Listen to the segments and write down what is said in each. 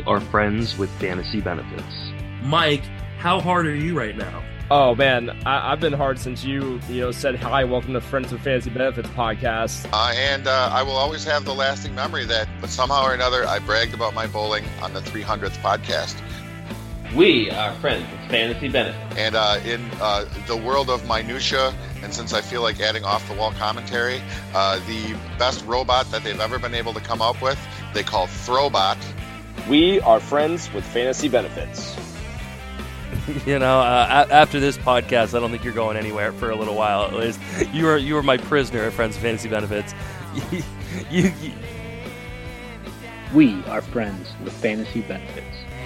are friends with fantasy benefits. Mike, how hard are you right now? Oh man, I've been hard since you said hi, welcome to Friends with Fantasy Benefits podcast. And I will always have the lasting memory that somehow or another I bragged about my bowling on the 300th podcast. We are friends with fantasy benefits. And in the world of minutia, and since I feel like adding off-the-wall commentary, the best robot that they've ever been able to come up with, they call Throwbot. We are friends with fantasy benefits. After this podcast, I don't think you're going anywhere for a little while. At least you are my prisoner at Friends with Fantasy Benefits. We are friends with fantasy benefits.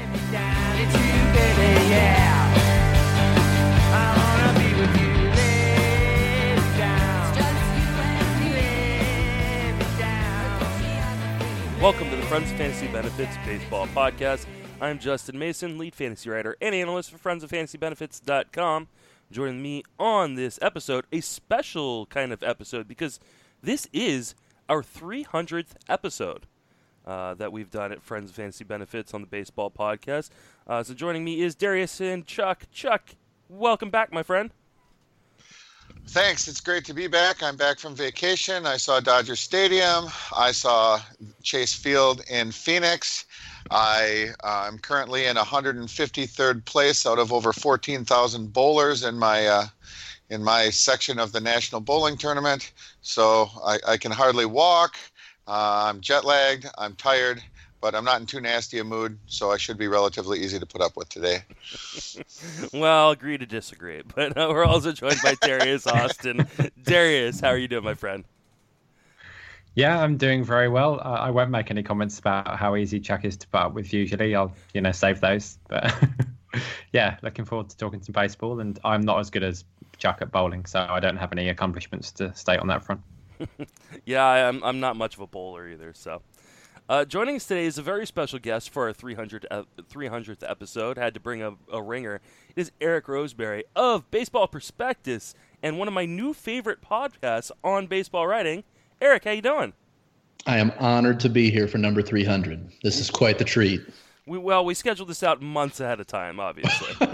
Welcome to the Friends of Fantasy Benefits Baseball Podcast. I'm Justin Mason, lead fantasy writer and analyst for friendsoffantasybenefits.com. Joining me on this episode, a special kind of episode, because this is our 300th episode that we've done at Friends of Fantasy Benefits on the Baseball Podcast. So joining me is Darius and Chuck. Chuck, welcome back, my friend. Thanks. It's great to be back. I'm back from vacation. I saw Dodger Stadium. I saw Chase Field in Phoenix. I'm currently in 153rd place out of over 14,000 bowlers in my section of the National Bowling Tournament. So I can hardly walk. I'm jet lagged. I'm tired. But I'm not in too nasty a mood, so I should be relatively easy to put up with today. Well, agree to disagree. But we're also joined by Darius Austin. Darius, how are you doing, my friend? Yeah, I'm doing very well. I won't make any comments about how easy Chuck is to put up with usually. I'll, save those. But yeah, looking forward to talking some baseball. And I'm not as good as Chuck at bowling, so I don't have any accomplishments to state on that front. Yeah, I'm not much of a bowler either, so... joining us today is a very special guest for our 300th episode. Had to bring a ringer. It is Eric Roseberry of Baseball Prospectus and one of my new favorite podcasts on baseball writing. Eric, how you doing? I am honored to be here for number 300. This is quite the treat. We scheduled this out months ahead of time, obviously.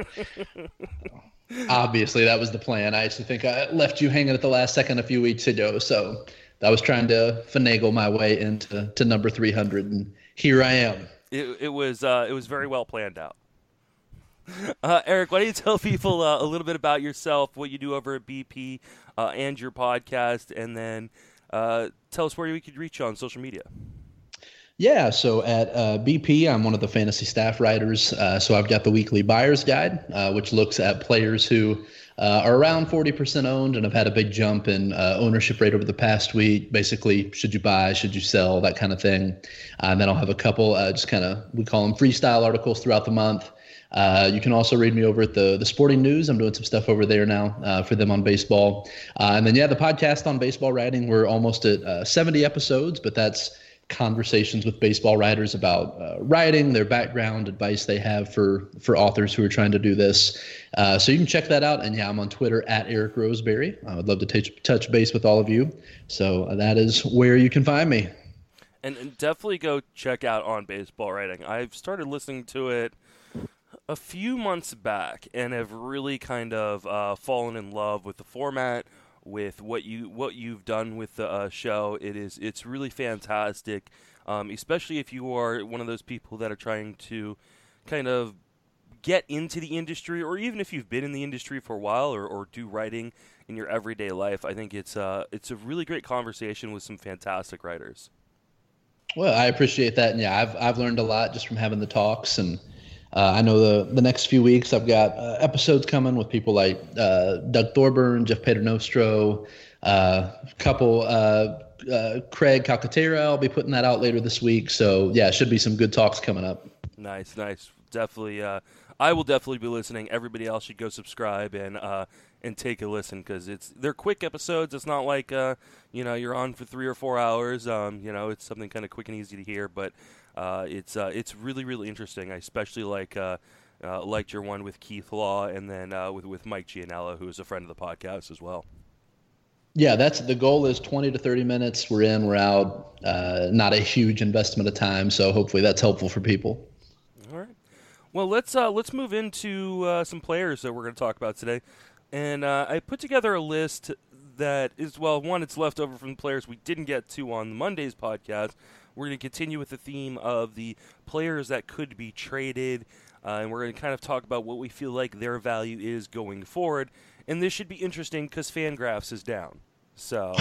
Obviously, that was the plan. I actually think I left you hanging at the last second a few weeks ago, so... I was trying to finagle my way into number 300, and here I am. It was very well planned out. Eric, why don't you tell people a little bit about yourself, what you do over at BP, and your podcast, and then tell us where we could reach you on social media. Yeah, so at BP, I'm one of the fantasy staff writers. So I've got the weekly buyer's guide, which looks at players who are around 40% owned and have had a big jump in ownership rate over the past week. Basically, should you buy, should you sell, that kind of thing. And then I'll have a couple we call them freestyle articles throughout the month. You can also read me over at the Sporting News. I'm doing some stuff over there now for them on baseball. And then, the podcast on baseball writing. We're almost at 70 episodes, but that's conversations with baseball writers about writing, their background, advice they have for authors who are trying to do this. So you can check that out. And I'm on Twitter at Eric Roseberry. I would love to touch base with all of you. So that is where you can find me. And definitely go check out On Baseball Writing. I've started listening to it a few months back and have really kind of fallen in love with the format, with what you've done with the show. It's really fantastic, especially if you are one of those people that are trying to kind of get into the industry, or even if you've been in the industry for a while or do writing in your everyday life. I think it's a really great conversation with some fantastic writers. Well, I appreciate that, and I've learned a lot just from having the talks, and I know the next few weeks I've got episodes coming with people like Doug Thorburn, Jeff Paternostro, Craig Calcaterra. I'll be putting that out later this week. So, it should be some good talks coming up. Nice. Definitely. I will definitely be listening. Everybody else should go subscribe and take a listen, because they're quick episodes. It's not like you're on for 3 or 4 hours. It's something kind of quick and easy to hear, but it's really, really interesting. I especially liked your one with Keith Law, and then with Mike Gianella, who is a friend of the podcast as well. Yeah, that's the goal is 20 to 30 minutes. We're in, we're out. Not a huge investment of time, so hopefully that's helpful for people. All right. Well, let's move into some players that we're going to talk about today. And I put together a list that is, well, one, it's left over from the players we didn't get to on Monday's podcast. We're going to continue with the theme of the players that could be traded, and we're going to kind of talk about what we feel like their value is going forward. And this should be interesting because Fangraphs is down. So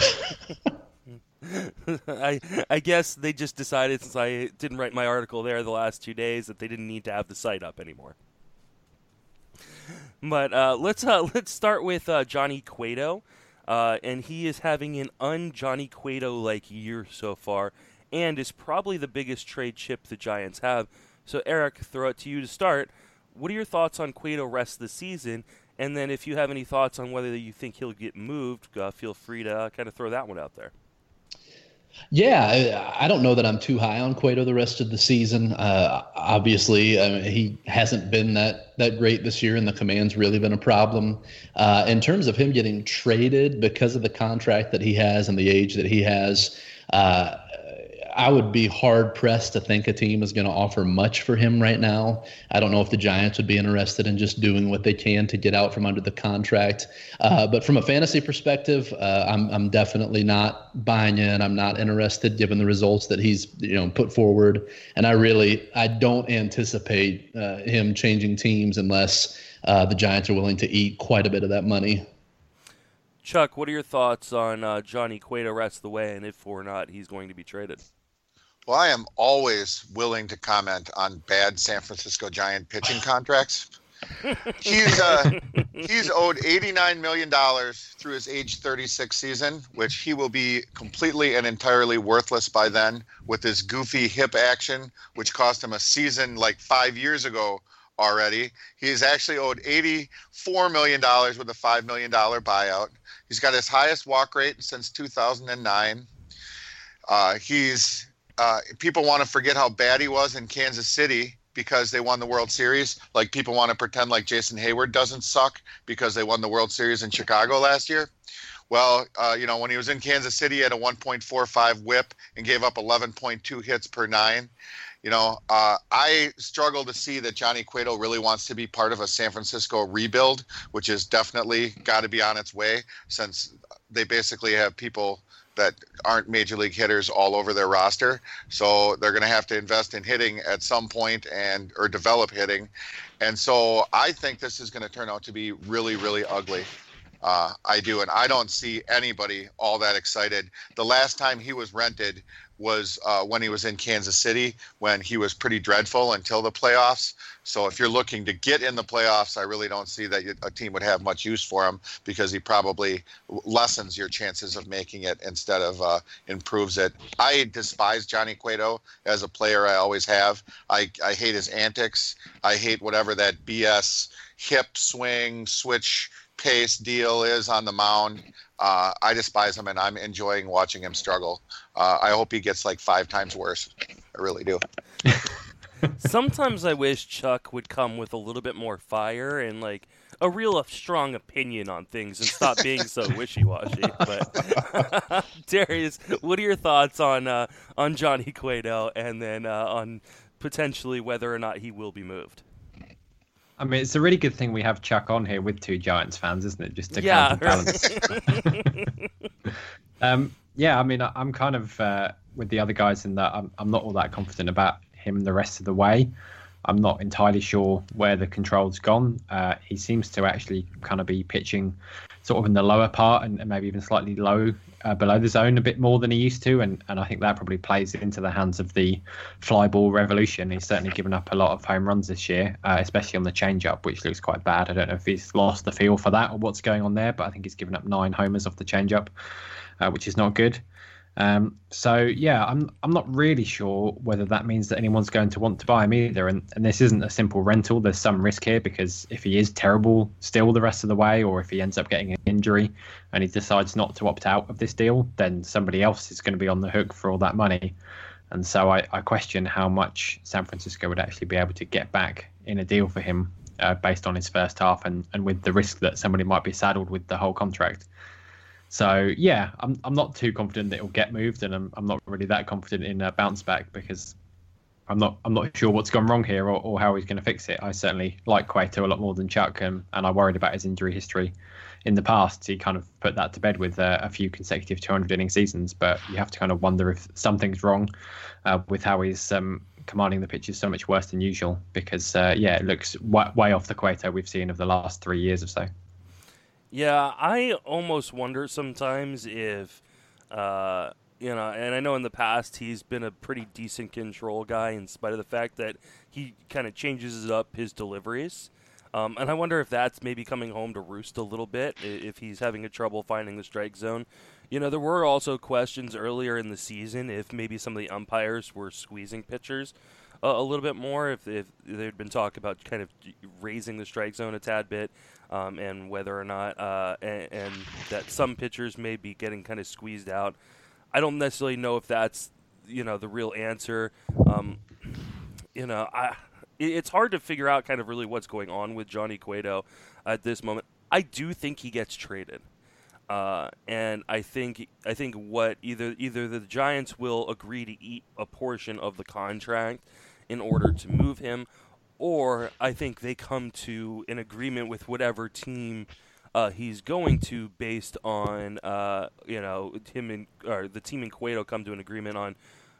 I guess they just decided, since I didn't write my article there the last 2 days, that they didn't need to have the site up anymore. But let's start with Johnny Cueto, and he is having an un-Johnny Cueto-like year so far, and is probably the biggest trade chip the Giants have. So Eric, throw it to you to start. What are your thoughts on Cueto rest of the season? And then if you have any thoughts on whether you think he'll get moved, feel free to kind of throw that one out there. Yeah, I don't know that I'm too high on Cueto the rest of the season. Obviously, he hasn't been that great this year, and the command's really been a problem. In terms of him getting traded because of the contract that he has and the age that he has, I would be hard-pressed to think a team is going to offer much for him right now. I don't know if the Giants would be interested in just doing what they can to get out from under the contract. But from a fantasy perspective, I'm definitely not buying in. I'm not interested given the results that he's put forward. And I don't anticipate him changing teams unless the Giants are willing to eat quite a bit of that money. Chuck, what are your thoughts on Johnny Cueto rest of the way, and if or not he's going to be traded? Well, I am always willing to comment on bad San Francisco Giant pitching contracts. He's owed $89 million through his age 36 season, which he will be completely and entirely worthless by then with his goofy hip action, which cost him a season like 5 years ago already. He's actually owed $84 million with a $5 million buyout. He's got his highest walk rate since 2009. People want to forget how bad he was in Kansas City because they won the World Series. Like, people want to pretend like Jason Hayward doesn't suck because they won the World Series in Chicago last year. Well, when he was in Kansas City, he had a 1.45 whip and gave up 11.2 hits per nine. I struggle to see that Johnny Cueto really wants to be part of a San Francisco rebuild, which is definitely got to be on its way, since they basically have people that aren't major league hitters all over their roster. So they're going to have to invest in hitting at some point or develop hitting. And so I think this is going to turn out to be really, really ugly. I do. And I don't see anybody all that excited. The last time he was rented was when he was in Kansas City, when he was pretty dreadful until the playoffs. So if you're looking to get in the playoffs, I really don't see that a team would have much use for him, because he probably lessens your chances of making it instead of improves it. I despise Johnny Cueto as a player. I always have. I hate his antics. I hate whatever that BS hip swing, switch pace deal is on the mound. I despise him, and I'm enjoying watching him struggle. I hope he gets like 5 times worse. I really do. Sometimes I wish Chuck would come with a little bit more fire and like a real strong opinion on things and stop being so wishy-washy. But Darius, what are your thoughts on Johnny Cueto, and then on potentially whether or not he will be moved? I mean, it's a really good thing we have Chuck on here with 2 Giants fans, isn't it? Just to counterbalance. I mean, I'm kind of with the other guys in that I'm not all that confident about him the rest of the way. I'm not entirely sure where the control's gone. He seems to actually kind of be pitching sort of in the lower part and maybe even slightly low below the zone a bit more than he used to. And I think that probably plays into the hands of the fly ball revolution. He's certainly given up a lot of home runs this year, especially on the changeup, which looks quite bad. I don't know if he's lost the feel for that or what's going on there, but I think he's given up 9 homers off the changeup, which is not good. I'm not really sure whether that means that anyone's going to want to buy him either. And this isn't a simple rental. There's some risk here, because if he is terrible still the rest of the way, or if he ends up getting an injury and he decides not to opt out of this deal, then somebody else is going to be on the hook for all that money. And so I question how much San Francisco would actually be able to get back in a deal for him based on his first half and with the risk that somebody might be saddled with the whole contract. So yeah, I'm not too confident that it'll get moved, and I'm not really that confident in a bounce back because I'm not sure what's gone wrong here or how he's going to fix it. I certainly like Cueto a lot more than Chuck, and I worried about his injury history in the past. He kind of put that to bed with a few consecutive 200-inning seasons, but you have to kind of wonder if something's wrong with how he's commanding the pitches so much worse than usual because, it looks way off the Cueto we've seen of the last 3 years or so. Yeah, I almost wonder sometimes if, and I know in the past he's been a pretty decent control guy in spite of the fact that he kind of changes up his deliveries. And I wonder if that's maybe coming home to roost a little bit, if he's having a trouble finding the strike zone. There were also questions earlier in the season if maybe some of the umpires were squeezing pitchers a little bit more, if there'd been talk about kind of raising the strike zone a tad bit, and whether or not, and that some pitchers may be getting kind of squeezed out. I don't necessarily know if that's, the real answer. It's hard to figure out kind of really what's going on with Johnny Cueto at this moment. I do think he gets traded. And I think what either the Giants will agree to eat a portion of the contract in order to move him, or I think they come to an agreement with whatever team he's going to based on him and or the team and Cueto come to an agreement on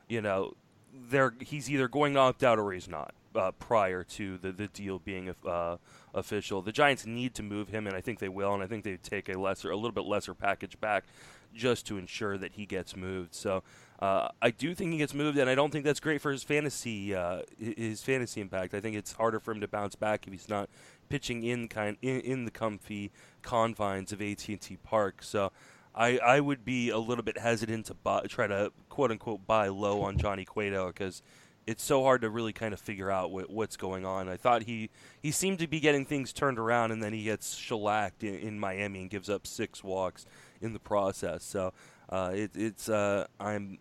he's either going to opt out or he's not prior to the deal being official. The Giants need to move him, and I think they will, and I think they take a little bit lesser package back just to ensure that he gets moved. So I do think he gets moved, and I don't think that's great for his fantasy impact. I think it's harder for him to bounce back if he's not pitching in the comfy confines of AT&T Park. So I would be a little bit hesitant to try to quote-unquote buy low on Johnny Cueto because it's so hard to really kind of figure out what's going on. I thought he seemed to be getting things turned around, and then he gets shellacked in Miami and gives up 6 walks in the process. So I'm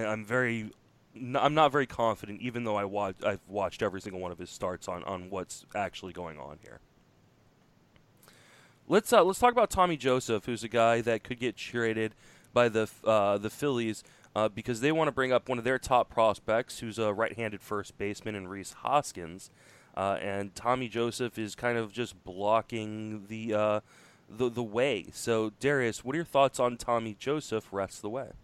not very confident, even though I've watched every single one of his starts on what's actually going on here. Let's talk about Tommy Joseph, who's a guy that could get traded by the Phillies because they want to bring up one of their top prospects, who's a right-handed first baseman in Rhys Hoskins, and Tommy Joseph is kind of just blocking the way. So, Darius, what are your thoughts on Tommy Joseph rest of the way?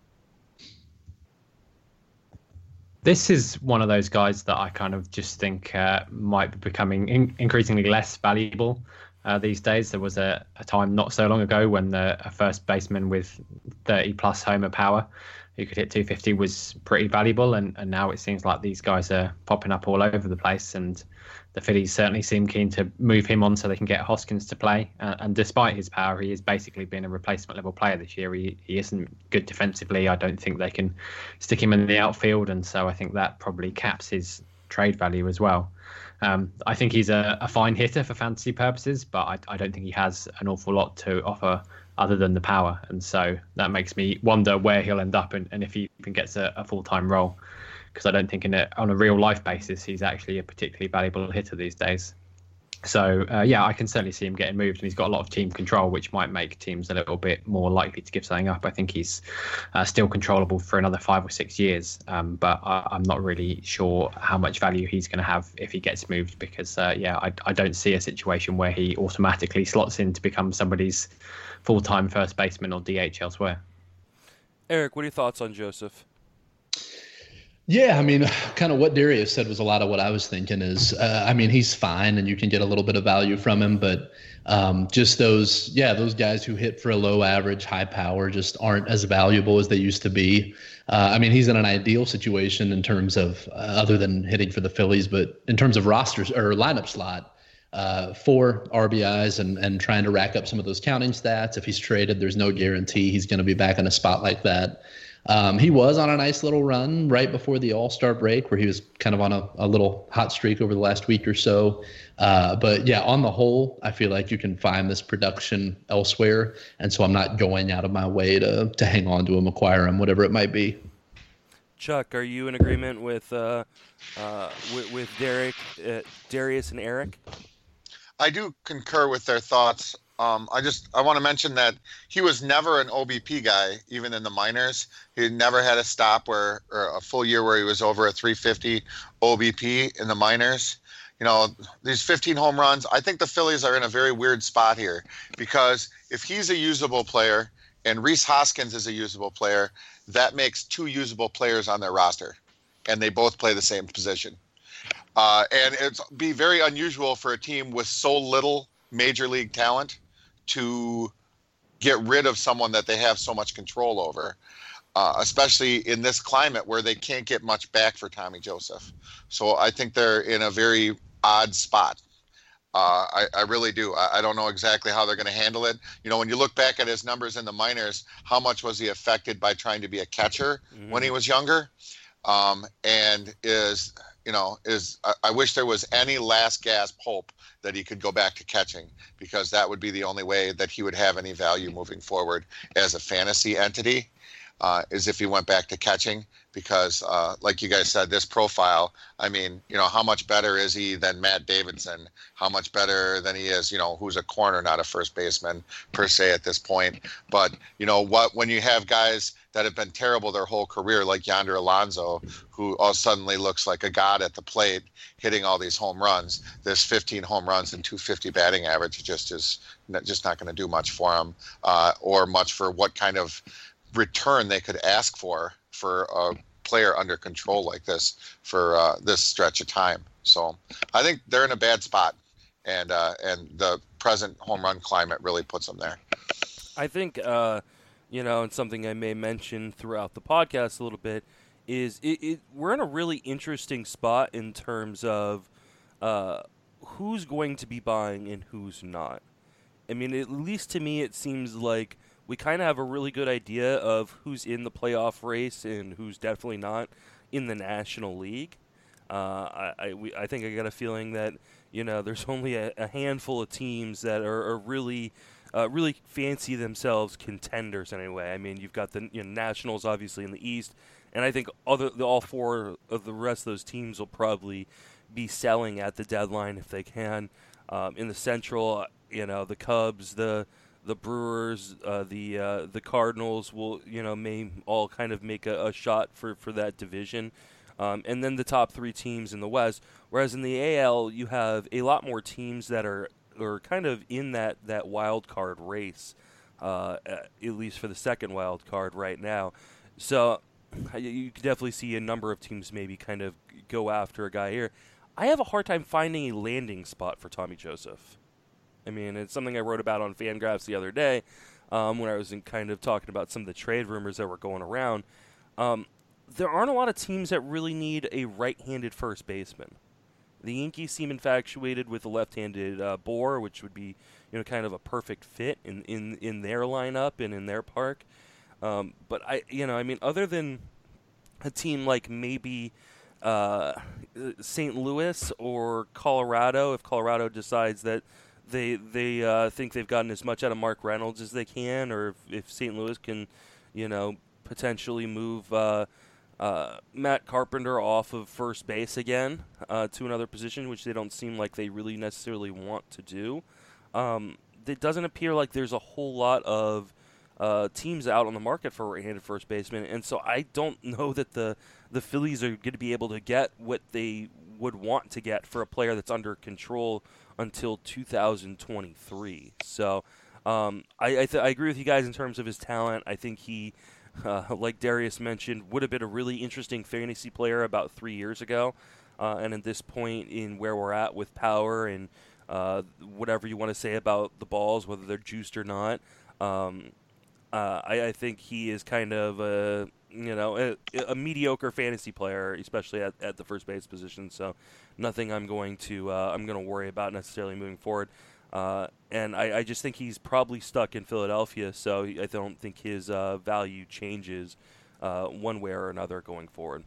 This is one of those guys that I kind of just think might be becoming increasingly less valuable these days. There was a time not so long ago when a first baseman with 30-plus homer power who could hit 250 was pretty valuable, and now it seems like these guys are popping up all over the place, and the Phillies certainly seem keen to move him on so they can get Hoskins to play. And despite his power, he has basically been a replacement-level player this year. He isn't good defensively. I don't think they can stick him in the outfield, and so I think that probably caps his trade value as well. I think he's a fine hitter for fantasy purposes, but I don't think he has an awful lot to offer other than the power. And so that makes me wonder where he'll end up and if he even gets a full-time role, because I don't think on a real-life basis he's actually a particularly valuable hitter these days. So, I can certainly see him getting moved, and he's got a lot of team control, which might make teams a little bit more likely to give something up. I think he's still controllable for another 5 or 6 years, but I'm not really sure how much value he's going to have if he gets moved, because, I don't see a situation where he automatically slots in to become somebody's full-time first baseman or DH elsewhere. Eric, what are your thoughts on Joseph? Yeah, I mean, kind of what Darius said was a lot of what I was thinking is, he's fine and you can get a little bit of value from him, but just those guys who hit for a low average, high power just aren't as valuable as they used to be. He's in an ideal situation in terms of, other than hitting for the Phillies, but in terms of rosters or lineup slot, 4 RBIs and trying to rack up some of those counting stats. If he's traded, there's no guarantee he's going to be back in a spot like that. He was on a nice little run right before the All-Star break where he was kind of on a little hot streak over the last week or so. But yeah, on the whole, I feel like you can find this production elsewhere. And so I'm not going out of my way to hang on to him, acquire him, whatever it might be. Chuck, are you in agreement with Darius and Eric? I do concur with their thoughts I want to mention that he was never an OBP guy, even in the minors. He never had a stop or a full year where he was over a 350 OBP in the minors. These 15 home runs, I think the Phillies are in a very weird spot here, because if he's a usable player and Rhys Hoskins is a usable player, that makes 2 usable players on their roster, and they both play the same position. And it'd be very unusual for a team with so little major league talent to get rid of someone that they have so much control over, especially in this climate where they can't get much back for Tommy Joseph. So I think they're in a very odd spot. I really do. I don't know exactly how they're going to handle it. When you look back at his numbers in the minors, how much was he affected by trying to be a catcher when he was younger? And I wish there was any last gasp hope that he could go back to catching, because that would be the only way that he would have any value moving forward as a fantasy entity, is if he went back to catching. Because like you guys said, this profile, how much better is he than Matt Davidson? How much better than he is, who's a corner, not a first baseman per se at this point. But when you have guys that have been terrible their whole career, like Yonder Alonso, who all suddenly looks like a god at the plate, hitting all these home runs, this 15 home runs and 250 batting average is just not going to do much for him, or much for what kind of return they could ask for a player under control like this for this stretch of time. So I think they're in a bad spot, and the present home run climate really puts them there. I think, and something I may mention throughout the podcast a little bit is we're in a really interesting spot in terms of who's going to be buying and who's not. At least to me, it seems like we kind of have a really good idea of who's in the playoff race and who's definitely not in the National League. I think I got a feeling that there's only a handful of teams that are really fancy themselves contenders anyway. You've got the Nationals obviously in the East, and I think all 4 of the rest of those teams will probably be selling at the deadline if they can. In the Central, the Cubs, the Brewers, the Cardinals will may all kind of make a shot for that division, and then the top 3 teams in the West. Whereas in the AL, you have a lot more teams that are kind of in that wild card race, at least for the second wild card right now. So you could definitely see a number of teams maybe kind of go after a guy here. I have a hard time finding a landing spot for Tommy Joseph. It's something I wrote about on Fangraphs the other day, when I was kind of talking about some of the trade rumors that were going around. There aren't a lot of teams that really need a right-handed first baseman. The Yankees seem infatuated with the left-handed Bohr, which would be kind of a perfect fit in their lineup and in their park. But other than a team like maybe St. Louis or Colorado, if Colorado decides that they think they've gotten as much out of Mark Reynolds as they can, or if St. Louis can, potentially move Matt Carpenter off of first base again to another position, which they don't seem like they really necessarily want to do. It doesn't appear like there's a whole lot of teams out on the market for a right-handed first baseman, and so I don't know that the Phillies are going to be able to get what they would want to get for a player that's under control until 2023. So I agree with you guys in terms of his talent. I think he, like Darius mentioned, would have been a really interesting fantasy player about 3 years ago. And at this point in where we're at with power and whatever you want to say about the balls, whether they're juiced or not, I think he is kind of a mediocre fantasy player, especially at the first base position. So nothing I'm going to worry about necessarily moving forward. And I just think he's probably stuck in Philadelphia, so I don't think his value changes one way or another going forward.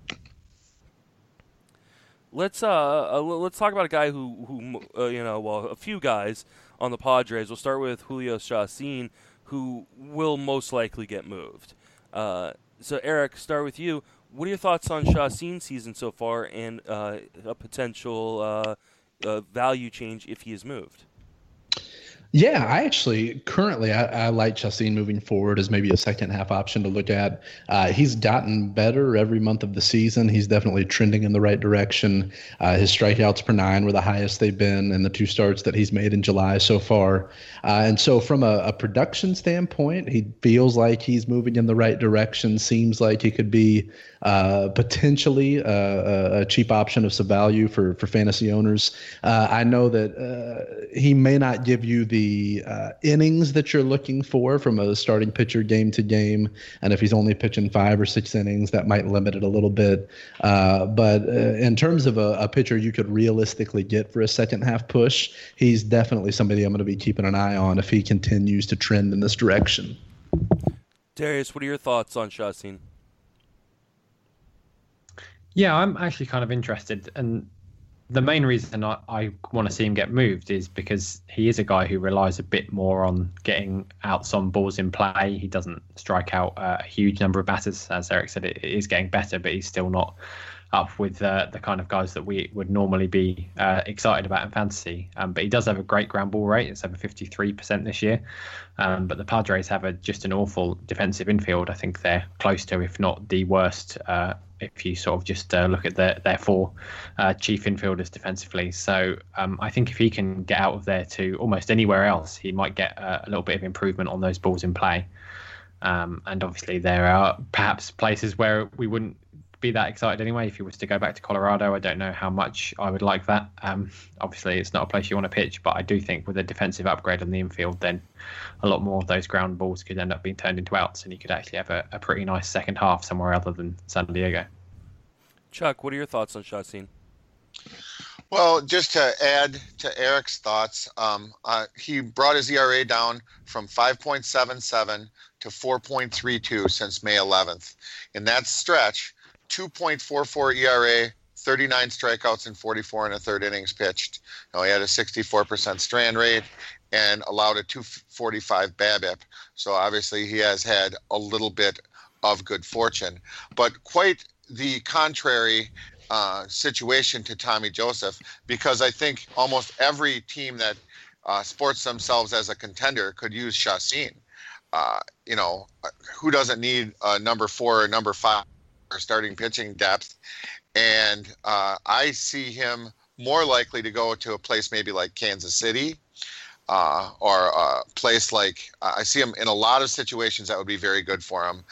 Let's talk about a guy who a few guys on the Padres. We'll start with Julio Chacín, who will most likely get moved. So Eric, start with you. What are your thoughts on Chacín's season so far, and a potential value change if he is moved? Yeah, I actually currently I like Chassin moving forward as maybe a second half option to look at. He's gotten better every month of the season. He's definitely trending in the right direction. His strikeouts per nine were the highest they've been in the 2 starts that he's made in July so far. And so from a production standpoint, he feels like he's moving in the right direction. Seems like he could be potentially a cheap option of some value for fantasy owners. I know that he may not give you the innings that you're looking for from a starting pitcher game to game, and if he's only pitching 5 or 6 innings, that might limit it a little bit. But in terms of a pitcher you could realistically get for a second half push, he's definitely somebody I'm going to be keeping an eye on if he continues to trend in this direction. Darius, what are your thoughts on Chassin? Yeah, I'm actually kind of interested, and the main reason I want to see him get moved is because he is a guy who relies a bit more on getting outs on balls in play. He doesn't strike out a huge number of batters. As Eric said, it is getting better, but he's still not up with the kind of guys that we would normally be excited about in fantasy. But he does have a great ground ball rate. It's over 53% this year. But the Padres have just an awful defensive infield. I think they're close to, if not the worst, if you sort of just look at their 4 chief infielders defensively. So I think if he can get out of there to almost anywhere else, he might get a little bit of improvement on those balls in play. And obviously there are perhaps places where we wouldn't be that excited anyway. If he was to go back to Colorado, I don't know how much I would like that. Obviously it's not a place you want to pitch, but I do think with a defensive upgrade on the infield, then a lot more of those ground balls could end up being turned into outs, and you could actually have a pretty nice second half somewhere other than San Diego. Chuck, what are your thoughts on Chassin? Well, just to add to Eric's thoughts, he brought his ERA down from 5.77 to 4.32 since May 11th. In that stretch, 2.44 ERA, 39 strikeouts in 44 and a third innings pitched. He had a 64% strand rate and allowed a 245 BABIP. So obviously he has had a little bit of good fortune, but quite the contrary situation to Tommy Joseph, because I think almost every team that sports themselves as a contender could use Chassin. Who doesn't need a number 4 or number 5 or starting pitching depth? And I see him more likely to go to a place maybe like Kansas City, or a place like I see him in a lot of situations that would be very good for him.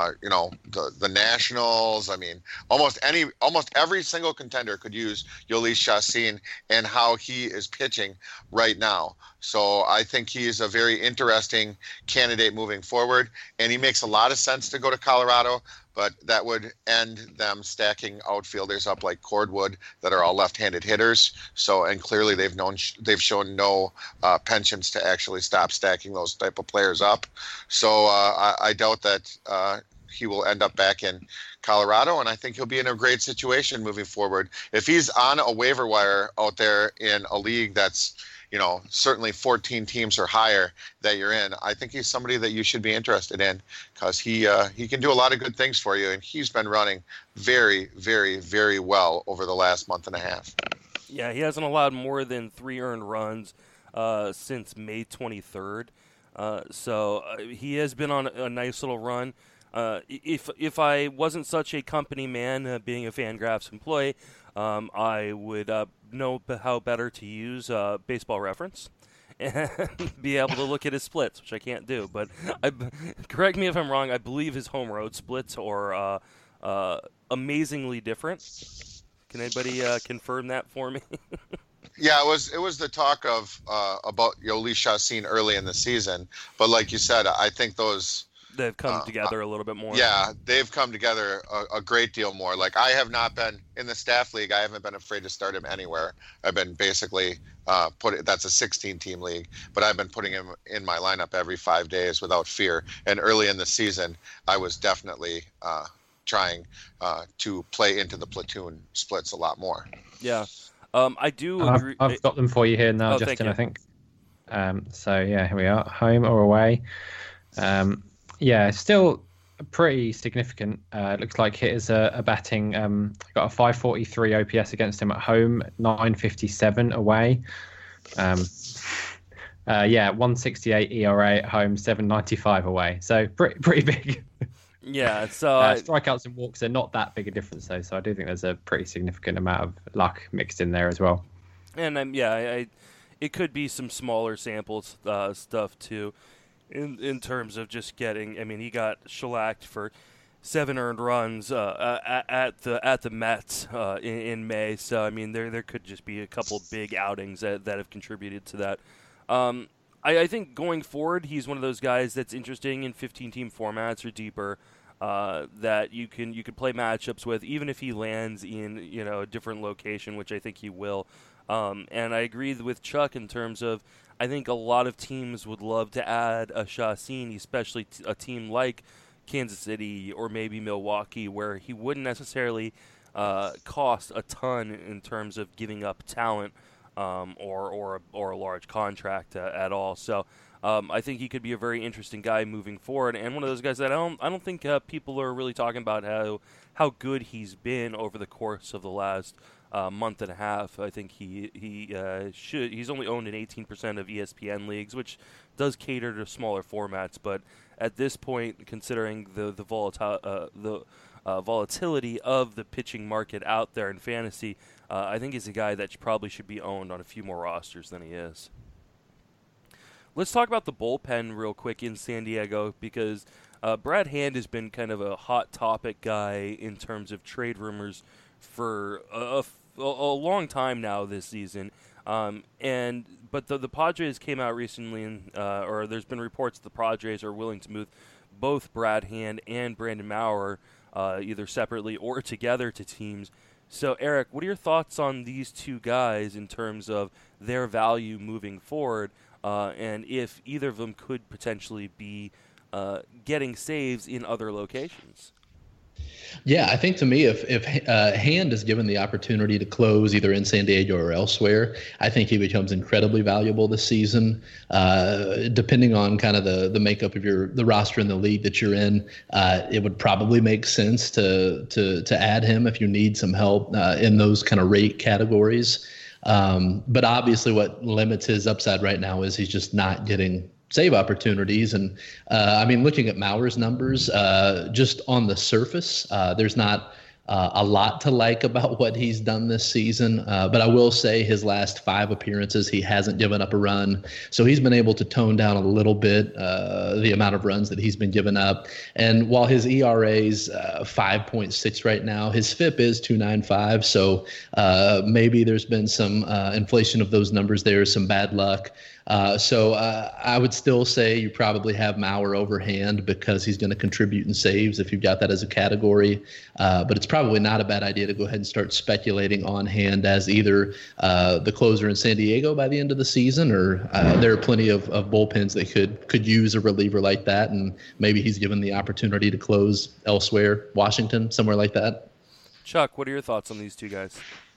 The Nationals. I mean, almost every single contender could use Jhoulys Chassin and how he is pitching right now. So I think he is a very interesting candidate moving forward, and he makes a lot of sense to go to Colorado. But that would end them stacking outfielders up like Cordwood that are all left-handed hitters. So, and clearly they've shown no penchants to actually stop stacking those type of players up. So I doubt that he will end up back in Colorado, and I think he'll be in a great situation moving forward. If he's on a waiver wire out there in a league that's certainly 14 teams or higher that you're in, I think he's somebody that you should be interested in, because he can do a lot of good things for you, and he's been running very, very, very well over the last month and a half. Yeah, he hasn't allowed more than 3 earned runs since May 23rd. So he has been on a nice little run. If I wasn't such a company man, being a Fangraphs employee, I would know how better to use Baseball Reference and be able to look at his splits, which I can't do. But correct me if I'm wrong, I believe his home road splits are amazingly different. Can anybody confirm that for me? Yeah, it was the talk of about Jhoulys Chassin early in the season, but like you said, I think they've come together a little bit more. Yeah, they've come together a great deal more. Like, I have not been in the staff league. I haven't been afraid to start him anywhere. I've been basically that's a 16-team league, but I've been putting him in my lineup every 5 days without fear. And early in the season, I was definitely trying to play into the platoon splits a lot more. Yeah, I do agree. I've got them for you here now, Justin, I think. So, yeah, here we are, home or away. Yeah, still pretty significant. It looks like hitters are batting. Got a 543 OPS against him at home, 957 away. Yeah, 168 ERA at home, 795 away. So pretty big. Yeah, so strikeouts and walks are not that big a difference though. So I do think there's a pretty significant amount of luck mixed in there as well. And it could be some smaller samples stuff too, in terms of just getting. I mean, he got shellacked for 7 earned runs at the Mets in May. So I mean, there could just be a couple big outings that have contributed to that. I think going forward, he's one of those guys that's interesting in 15-team formats or deeper, that you can play matchups with, even if he lands in a different location, which I think he will. And I agree with Chuck in terms of I think a lot of teams would love to add a Chacín, especially a team like Kansas City or maybe Milwaukee, where he wouldn't necessarily cost a ton in terms of giving up talent. Or a large contract at all. So I think he could be a very interesting guy moving forward, and one of those guys that I don't think people are really talking about how good he's been over the course of the last month and a half. I think he's only owned in 18% of ESPN leagues, which does cater to smaller formats. But at this point, considering the volatility of the pitching market out there in fantasy, I think he's a guy that probably should be owned on a few more rosters than he is. Let's talk about the bullpen real quick in San Diego, because Brad Hand has been kind of a hot topic guy in terms of trade rumors for a long time now this season. But the Padres came out recently, or there's been reports that the Padres are willing to move both Brad Hand and Brandon Maurer, either separately or together, to teams. So, Eric, what are your thoughts on these two guys in terms of their value moving forward, and if either of them could potentially be getting saves in other locations? Yeah, I think to me, if Hand is given the opportunity to close either in San Diego or elsewhere, I think he becomes incredibly valuable this season. Depending on kind of the makeup of the roster in the league that you're in, it would probably make sense to add him if you need some help in those kind of rate categories. But obviously, what limits his upside right now is he's just not getting save opportunities. And I mean, looking at Maurer's numbers, just on the surface, there's not a lot to like about what he's done this season. But I will say his last 5 appearances, he hasn't given up a run. So he's been able to tone down a little bit the amount of runs that he's been giving up. And while his ERA's 5.6 right now, his FIP is 2.95. So maybe there's been some inflation of those numbers there, some bad luck. So I would still say you probably have Maurer over Hand because he's going to contribute in saves if you've got that as a category. But it's probably not a bad idea to go ahead and start speculating on Hand as either the closer in San Diego by the end of the season, or there are plenty of bullpens that could use a reliever like that, and maybe he's given the opportunity to close elsewhere, Washington, somewhere like that. Chuck, what are your thoughts on these two guys?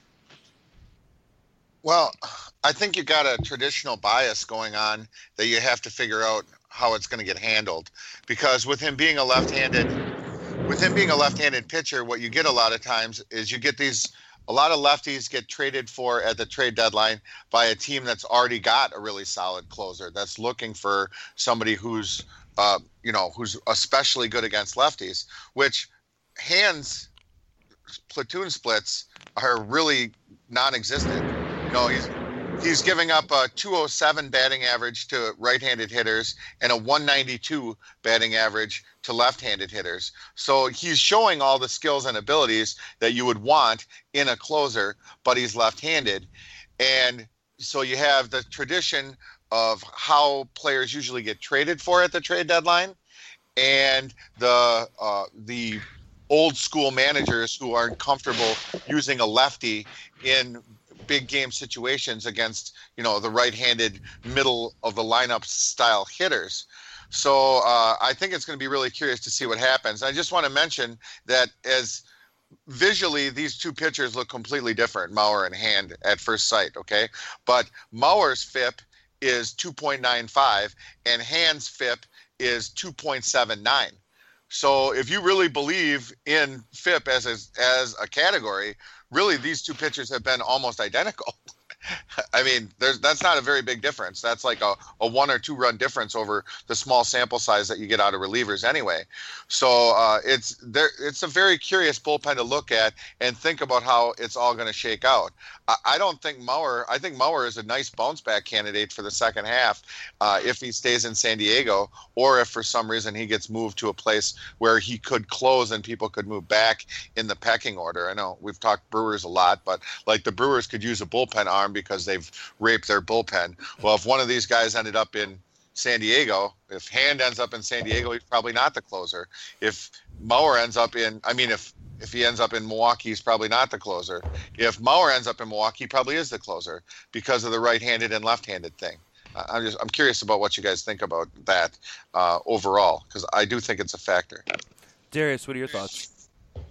Well, I think you got a traditional bias going on that you have to figure out how it's going to get handled, because with him being a left-handed pitcher, what you get a lot of times is you get a lot of lefties get traded for at the trade deadline by a team that's already got a really solid closer that's looking for somebody who's especially good against lefties, which Hand's platoon splits are really non-existent. He's giving up a 207 batting average to right-handed hitters and a 192 batting average to left-handed hitters. So he's showing all the skills and abilities that you would want in a closer, but he's left-handed. And so you have the tradition of how players usually get traded for at the trade deadline, and the old school managers who aren't comfortable using a lefty in big game situations against, the right-handed middle of the lineup style hitters. So I think it's going to be really curious to see what happens. I just want to mention that as visually, these two pitchers look completely different, Maurer and Hand, at first sight. Okay. But Maurer's FIP is 2.95 and Hand's FIP is 2.79. So if you really believe in FIP as a category, really these two pitchers have been almost identical. I mean, that's not a very big difference. That's like a 1 or 2 run difference over the small sample size that you get out of relievers anyway. So it's a very curious bullpen to look at and think about how it's all going to shake out. I don't think Mauer. I think Mauer is a nice bounce back candidate for the second half if he stays in San Diego, or if for some reason he gets moved to a place where he could close and people could move back in the pecking order. I know we've talked Brewers a lot, but like the Brewers could use a bullpen arm because they've raped their bullpen. Well, if one of these guys ended up in San Diego, if Hand ends up in San Diego, he's probably not the closer. If Mauer ends up in, if he ends up in Milwaukee, he's probably not the closer. If Mauer ends up in Milwaukee, he probably is the closer because of the right-handed and left-handed thing. I'm curious about what you guys think about that overall, because I do think it's a factor. Darius, what are your thoughts?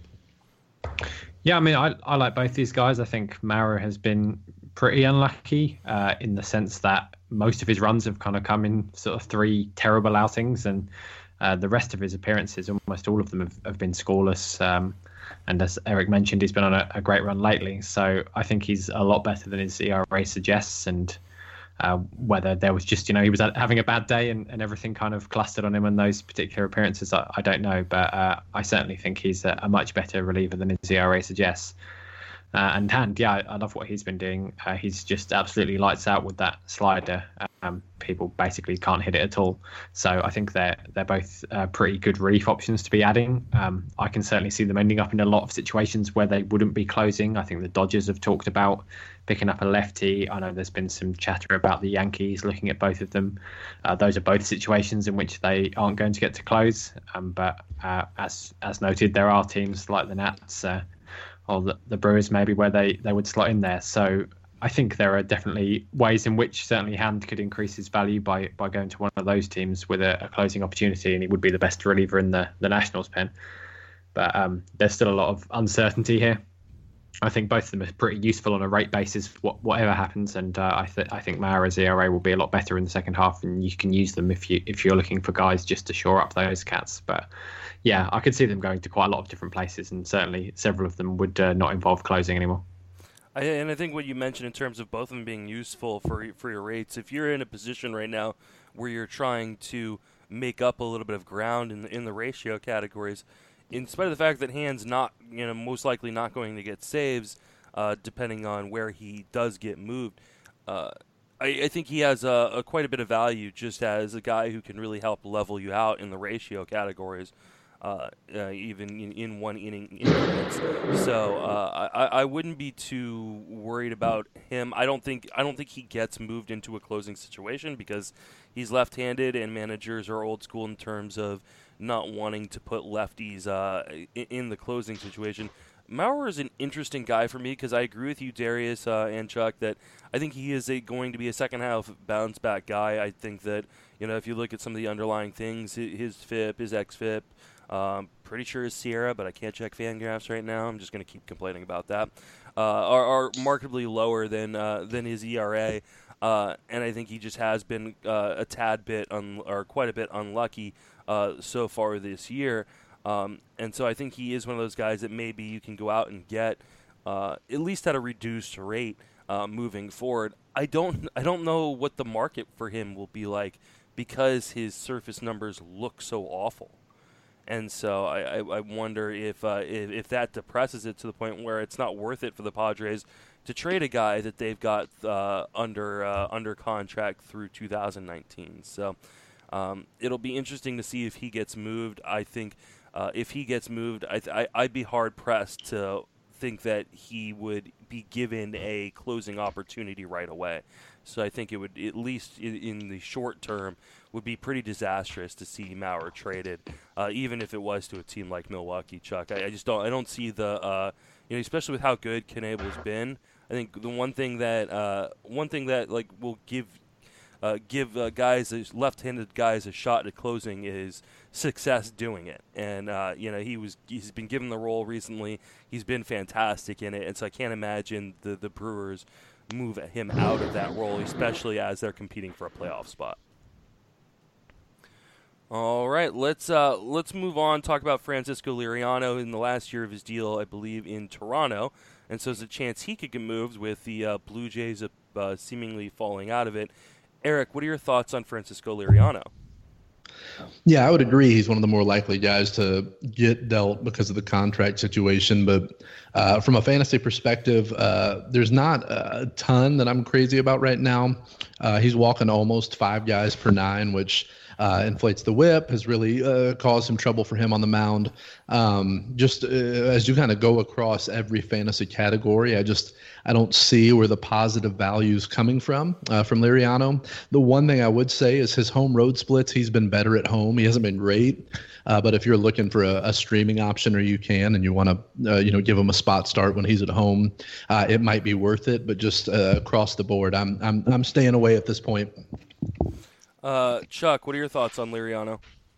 Yeah, I mean, I like both these guys. I think Mauer has been pretty unlucky in the sense that most of his runs have kind of come in sort of 3 terrible outings, and the rest of his appearances, almost all of them have been scoreless. And as Eric mentioned, he's been on a great run lately. So I think he's a lot better than his ERA suggests. And whether there was just, he was having a bad day and everything kind of clustered on him in those particular appearances, I don't know. But I certainly think he's a much better reliever than his ERA suggests. And Hand, yeah, I love what he's been doing. He's just absolutely lights out with that slider. People basically can't hit it at all. So I think they're both pretty good relief options to be adding. I can certainly see them ending up in a lot of situations where they wouldn't be closing. I think the Dodgers have talked about picking up a lefty. I know there's been some chatter about the Yankees looking at both of them. Those are both situations in which they aren't going to get to close. But as noted, there are teams like the Nats or the Brewers maybe where they would slot in there. So I think there are definitely ways in which certainly Hand could increase his value by going to one of those teams with a closing opportunity, and he would be the best reliever in the Nationals pen. But there's still a lot of uncertainty here. I think both of them are pretty useful on a rate basis, whatever happens, and I think Mauer's ERA will be a lot better in the second half, and you can use them if you're looking for guys just to shore up those cats. But yeah, I could see them going to quite a lot of different places, and certainly several of them would not involve closing anymore. And I think what you mentioned in terms of both of them being useful for your rates, if you're in a position right now where you're trying to make up a little bit of ground in the ratio categories, in spite of the fact that Hand's not, most likely not going to get saves, depending on where he does get moved, I think he has quite a bit of value just as a guy who can really help level you out in the ratio categories. Even in one inning increments. So I wouldn't be too worried about him. I don't think he gets moved into a closing situation because he's left-handed and managers are old school in terms of not wanting to put lefties in the closing situation. Mauer is an interesting guy for me because I agree with you, Darius and Chuck, that I think he is going to be a second-half bounce-back guy. I think that, if you look at some of the underlying things, his FIP, his XFIP, pretty sure his Sierra, but I can't check Fangraphs right now. I'm just going to keep complaining about that. Are markedly lower than his ERA, and I think he just has been a tad bit or quite a bit unlucky so far this year. And so I think he is one of those guys that maybe you can go out and get at least at a reduced rate moving forward. I don't know what the market for him will be like because his surface numbers look so awful. And so I wonder if that depresses it to the point where it's not worth it for the Padres to trade a guy that they've got under contract through 2019. So it'll be interesting to see if he gets moved. I think if he gets moved, I'd be hard-pressed to think that he would be given a closing opportunity right away. So I think it would, at least in the short term, would be pretty disastrous to see Mauer traded, even if it was to a team like Milwaukee. Chuck, I just don't see the, especially with how good Knebel's been. I think the one thing that like will give left-handed guys a shot at closing is success doing it. And he's been given the role recently. He's been fantastic in it, and so I can't imagine the Brewers move him out of that role, especially as they're competing for a playoff spot. All right, let's move on. Talk about Francisco Liriano in the last year of his deal, I believe, in Toronto. and so there's a chance he could get moved with the Blue Jays seemingly falling out of it. Eric, what are your thoughts on Francisco Liriano? Yeah, I would agree. He's one of the more likely guys to get dealt because of the contract situation. But from a fantasy perspective, there's not a ton that I'm crazy about right now. He's walking almost 5 guys per 9, which inflates the whip, has really caused some trouble for him on the mound. As you kind of go across every fantasy category, I don't see where the positive value is coming from Liriano. The one thing I would say is his home road splits. He's been better at home. He hasn't been great, but if you're looking for a streaming option, or you can, and you want to give him a spot start when he's at home, it might be worth it. But just across the board, I'm staying away at this point. Chuck, what are your thoughts on Liriano?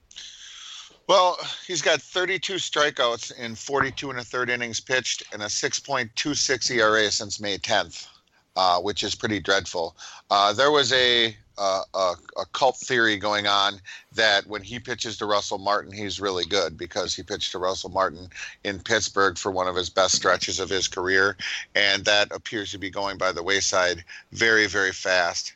Well, he's got 32 strikeouts in 42 1/3 innings pitched and a 6.26 ERA since May 10th, which is pretty dreadful. There was a cult theory going on that when he pitches to Russell Martin, he's really good, because he pitched to Russell Martin in Pittsburgh for one of his best stretches of his career, and that appears to be going by the wayside very, very fast.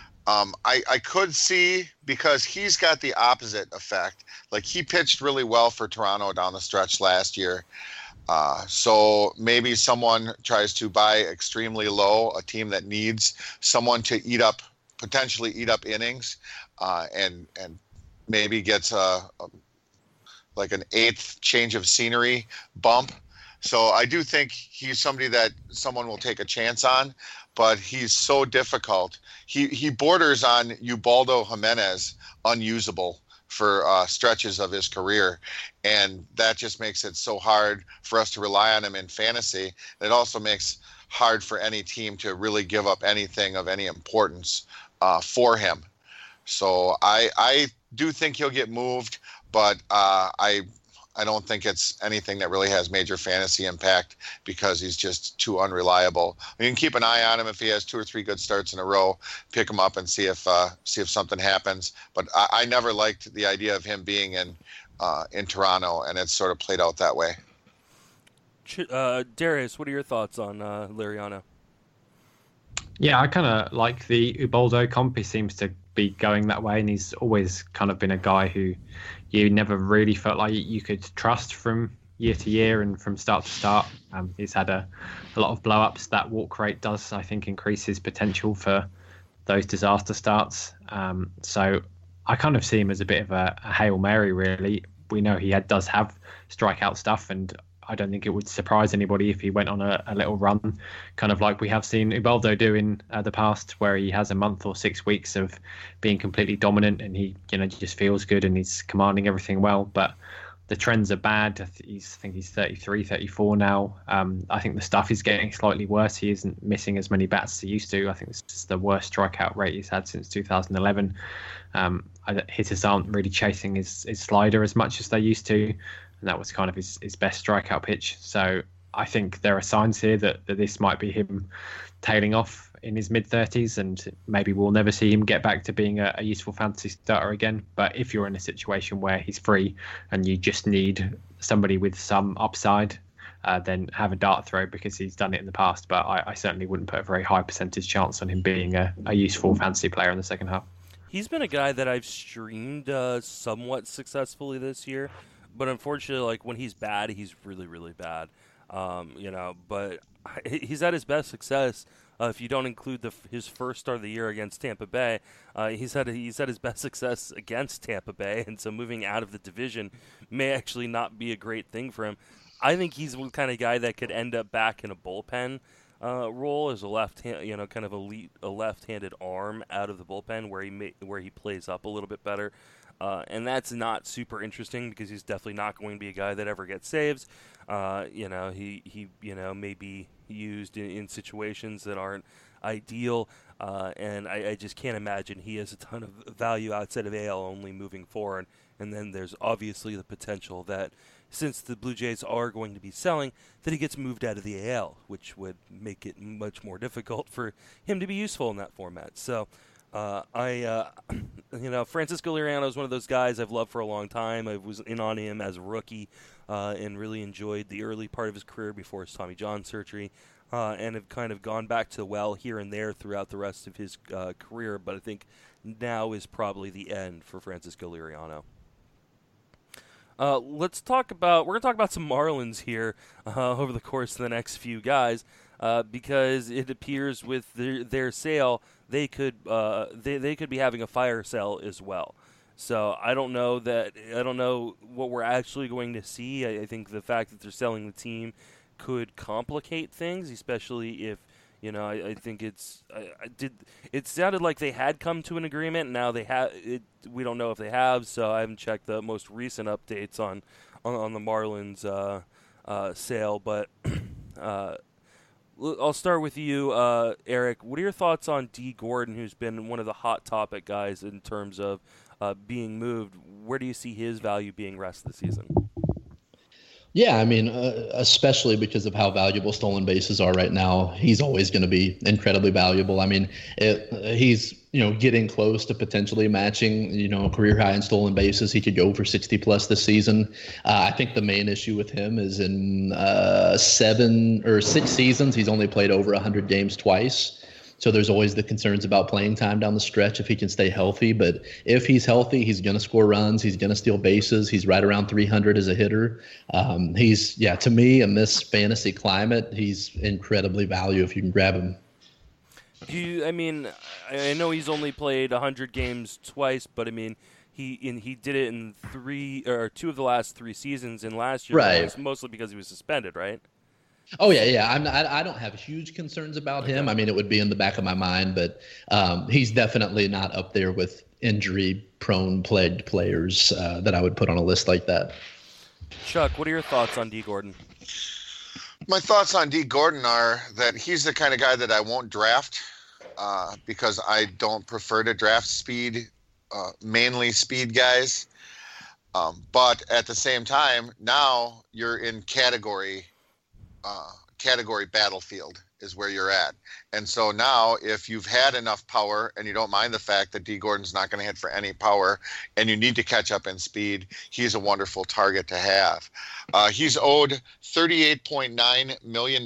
I could see, because he's got the opposite effect. Like, he pitched really well for Toronto down the stretch last year. So maybe someone tries to buy extremely low, a team that needs someone to potentially eat up innings, and maybe gets like an 8th change of scenery bump. So I do think he's somebody that someone will take a chance on, but he's so difficult. He borders on Ubaldo Jimenez unusable for stretches of his career, and that just makes it so hard for us to rely on him in fantasy. It also makes hard for any team to really give up anything of any importance for him. So I do think he'll get moved, but I don't think it's anything that really has major fantasy impact, because he's just too unreliable. You can keep an eye on him if he has 2 or 3 good starts in a row, pick him up and see if something happens. But I never liked the idea of him being in Toronto, and it's sort of played out that way. Darius, what are your thoughts on Liriano? Yeah, I kind of like the Ubaldo comp. He seems to be going that way, and he's always kind of been a guy who you never really felt like you could trust from year to year and from start to start. He's had a lot of blow-ups. That walk rate does, I think, increase his potential for those disaster starts. So I kind of see him as a bit of a Hail Mary, really. We know he does have strikeout stuff, and I don't think it would surprise anybody if he went on a little run, kind of like we have seen Ubaldo do in the past, where he has a month or 6 weeks of being completely dominant, and he just feels good and he's commanding everything well. But the trends are bad. I think he's 33, 34 now. I think the stuff is getting slightly worse. He isn't missing as many bats as he used to. I think this is the worst strikeout rate he's had since 2011. Hitters aren't really chasing his slider as much as they used to, and that was kind of his best strikeout pitch. So I think there are signs here that this might be him tailing off in his mid-30s, and maybe we'll never see him get back to being a useful fantasy starter again. But if you're in a situation where he's free and you just need somebody with some upside, then have a dart throw, because he's done it in the past. But I certainly wouldn't put a very high percentage chance on him being a useful fantasy player in the second half. He's been a guy that I've streamed somewhat successfully this year, but unfortunately, like, when he's bad, he's really, really bad. But he's at his best success. If you don't include his first start of the year against Tampa Bay, he's had his best success against Tampa Bay, and so moving out of the division may actually not be a great thing for him. I think he's the kind of guy that could end up back in a bullpen role as a left-hand, kind of a left-handed arm out of the bullpen where he plays up a little bit better. And that's not super interesting, because he's definitely not going to be a guy that ever gets saves. He may be used in situations that aren't ideal, and I just can't imagine he has a ton of value outside of AL only moving forward. And then there's obviously the potential that, since the Blue Jays are going to be selling, that he gets moved out of the AL, which would make it much more difficult for him to be useful in that format. So Francisco Liriano is one of those guys I've loved for a long time. I was in on him as a rookie and really enjoyed the early part of his career before his Tommy John surgery, and have kind of gone back to the well here and there throughout the rest of his career. But I think now is probably the end for Francisco Liriano. We're going to talk about some Marlins here over the course of the next few guys, because it appears with their sale, they could be having a fire sale as well. So I don't know what we're actually going to see. I think the fact that they're selling the team could complicate things, especially if, I think it sounded like they had come to an agreement. Now we don't know if they have, so I haven't checked the most recent updates on the Marlins sale. But I'll start with you, Eric. What are your thoughts on Dee Gordon, who's been one of the hot topic guys in terms of being moved? Where do you see his value being rest of the season? Yeah, I mean, especially because of how valuable stolen bases are right now, he's always going to be incredibly valuable. I mean, he's getting close to potentially matching a career high in stolen bases. He could go for 60 plus this season. I think the main issue with him is in 7 or 6 seasons, he's only played over 100 games twice. So there's always the concerns about playing time down the stretch if he can stay healthy. But if he's healthy, he's going to score runs. He's going to steal bases. He's right around 300 as a hitter. To me, in this fantasy climate, he's incredibly valuable if you can grab him. I know he's only played 100 games twice, but I mean, he did it in 2 of the last 3 seasons, and last year, right, was mostly because he was suspended, right? Oh yeah. I don't have huge concerns about him. I mean, it would be in the back of my mind, but he's definitely not up there with injury-prone, plagued players that I would put on a list like that. Chuck, what are your thoughts on Dee Gordon? My thoughts on Dee Gordon are that he's the kind of guy that I won't draft because I don't prefer to draft mainly speed guys. But at the same time, now you're in category battlefield is where you're at. And so now if you've had enough power and you don't mind the fact that Dee Gordon's not going to hit for any power and you need to catch up in speed, he's a wonderful target to have. He's owed $38.9 million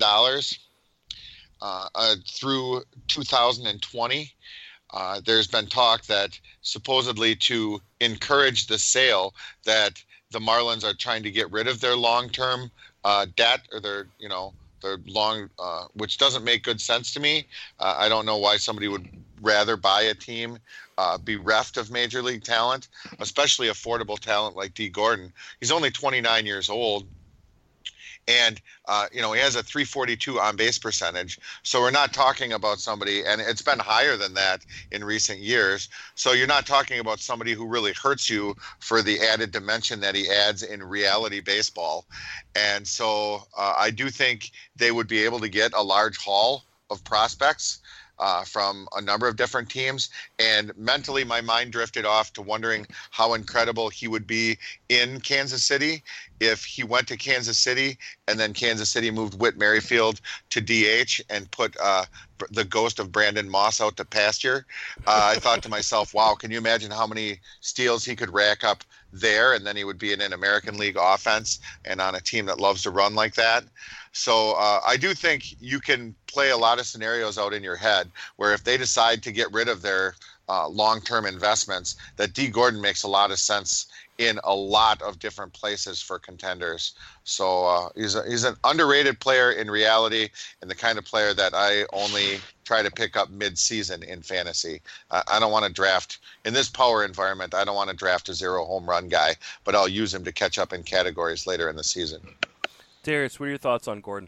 through 2020. There's been talk that supposedly to encourage the sale that the Marlins are trying to get rid of their long-term debt or their long, which doesn't make good sense to me. I don't know why somebody would rather buy a team bereft of major league talent, especially affordable talent like Dee Gordon. He's only 29 years old. And, he has a .342 on-base percentage. So we're not talking about somebody, and it's been higher than that in recent years. So you're not talking about somebody who really hurts you for the added dimension that he adds in reality baseball. And so I do think they would be able to get a large haul of prospects from a number of different teams. And mentally, my mind drifted off to wondering how incredible he would be in Kansas City if he went to Kansas City and then Kansas City moved Whit Merrifield to DH and put the ghost of Brandon Moss out to pasture. I thought to myself, wow, can you imagine how many steals he could rack up there? And then he would be in an American League offense and on a team that loves to run like that. So I do think you can play a lot of scenarios out in your head where if they decide to get rid of their long-term investments, that Dee Gordon makes a lot of sense in a lot of different places for contenders. So he's an underrated player in reality and the kind of player that I only try to pick up mid-season in fantasy. I don't want to draft in this power environment. I don't want to draft a 0 home run guy, but I'll use him to catch up in categories later in the season. Darius, what are your thoughts on Gordon?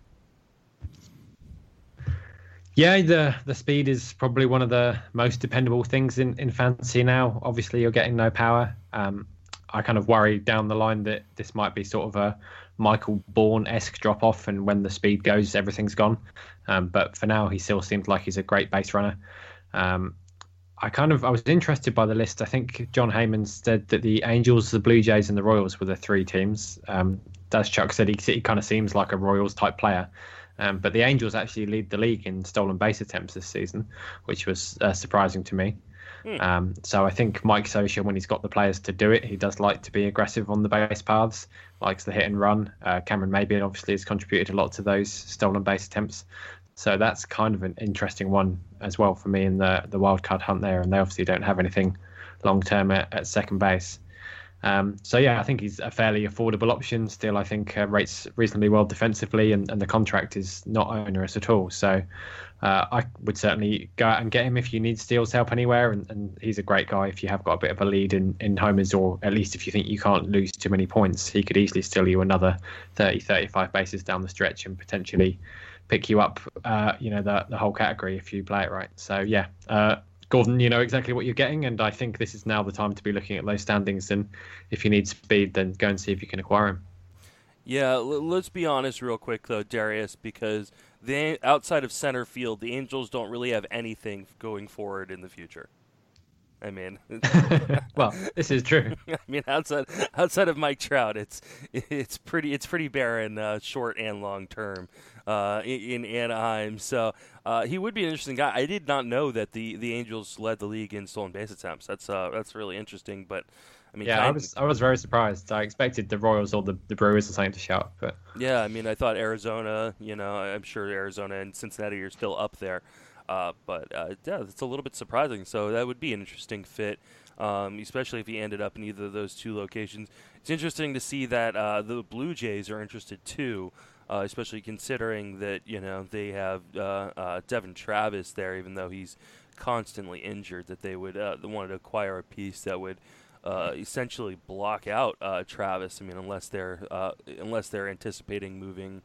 Yeah, the speed is probably one of the most dependable things in fantasy now. Obviously, you're getting no power. I kind of worry down the line that this might be sort of a Michael Bourne-esque drop-off, and when the speed goes, everything's gone. But for now, he still seems like he's a great base runner. I was interested by the list. I think John Heyman said that the Angels, the Blue Jays, and the Royals were the 3 teams. As Chuck said, he kind of seems like a Royals-type player. But the Angels actually lead the league in stolen base attempts this season, which was surprising to me. So I think Mike Scioscia, when he's got the players to do it, he does like to be aggressive on the base paths, likes the hit and run. Cameron Mabian obviously has contributed a lot to those stolen base attempts. So that's kind of an interesting one as well for me in the wildcard hunt there. And they obviously don't have anything long-term at second base. So yeah, I think he's a fairly affordable option. Still, I think rates reasonably well defensively, and the contract is not onerous at all. So I would certainly go out and get him if you need steals help anywhere. And he's a great guy if you have got a bit of a lead in homers, or at least if you think you can't lose too many points. He could easily steal you another 30, 35 bases down the stretch and potentially pick you up, the whole category if you play it right. So yeah, Gordon, you know exactly what you're getting, and I think this is now the time to be looking at those standings. And if you need speed, then go and see if you can acquire him. Yeah, let's be honest real quick, though, Darius, because outside of center field, the Angels don't really have anything going forward in the future. I mean, well, this is true. I mean, outside of Mike Trout, it's pretty barren, short and long term, in Anaheim. So he would be an interesting guy. I did not know that the Angels led the league in stolen base attempts. That's really interesting. But I mean, yeah, I was very surprised. I expected the Royals or the Brewers or something to shout, but yeah, I mean, I thought Arizona. I'm sure Arizona and Cincinnati are still up there. But it's a little bit surprising. So that would be an interesting fit, especially if he ended up in either of those two locations. It's interesting to see that the Blue Jays are interested too, especially considering that they have Devin Travis there, even though he's constantly injured. That they would want to acquire a piece that would essentially block out Travis. I mean, unless they're anticipating moving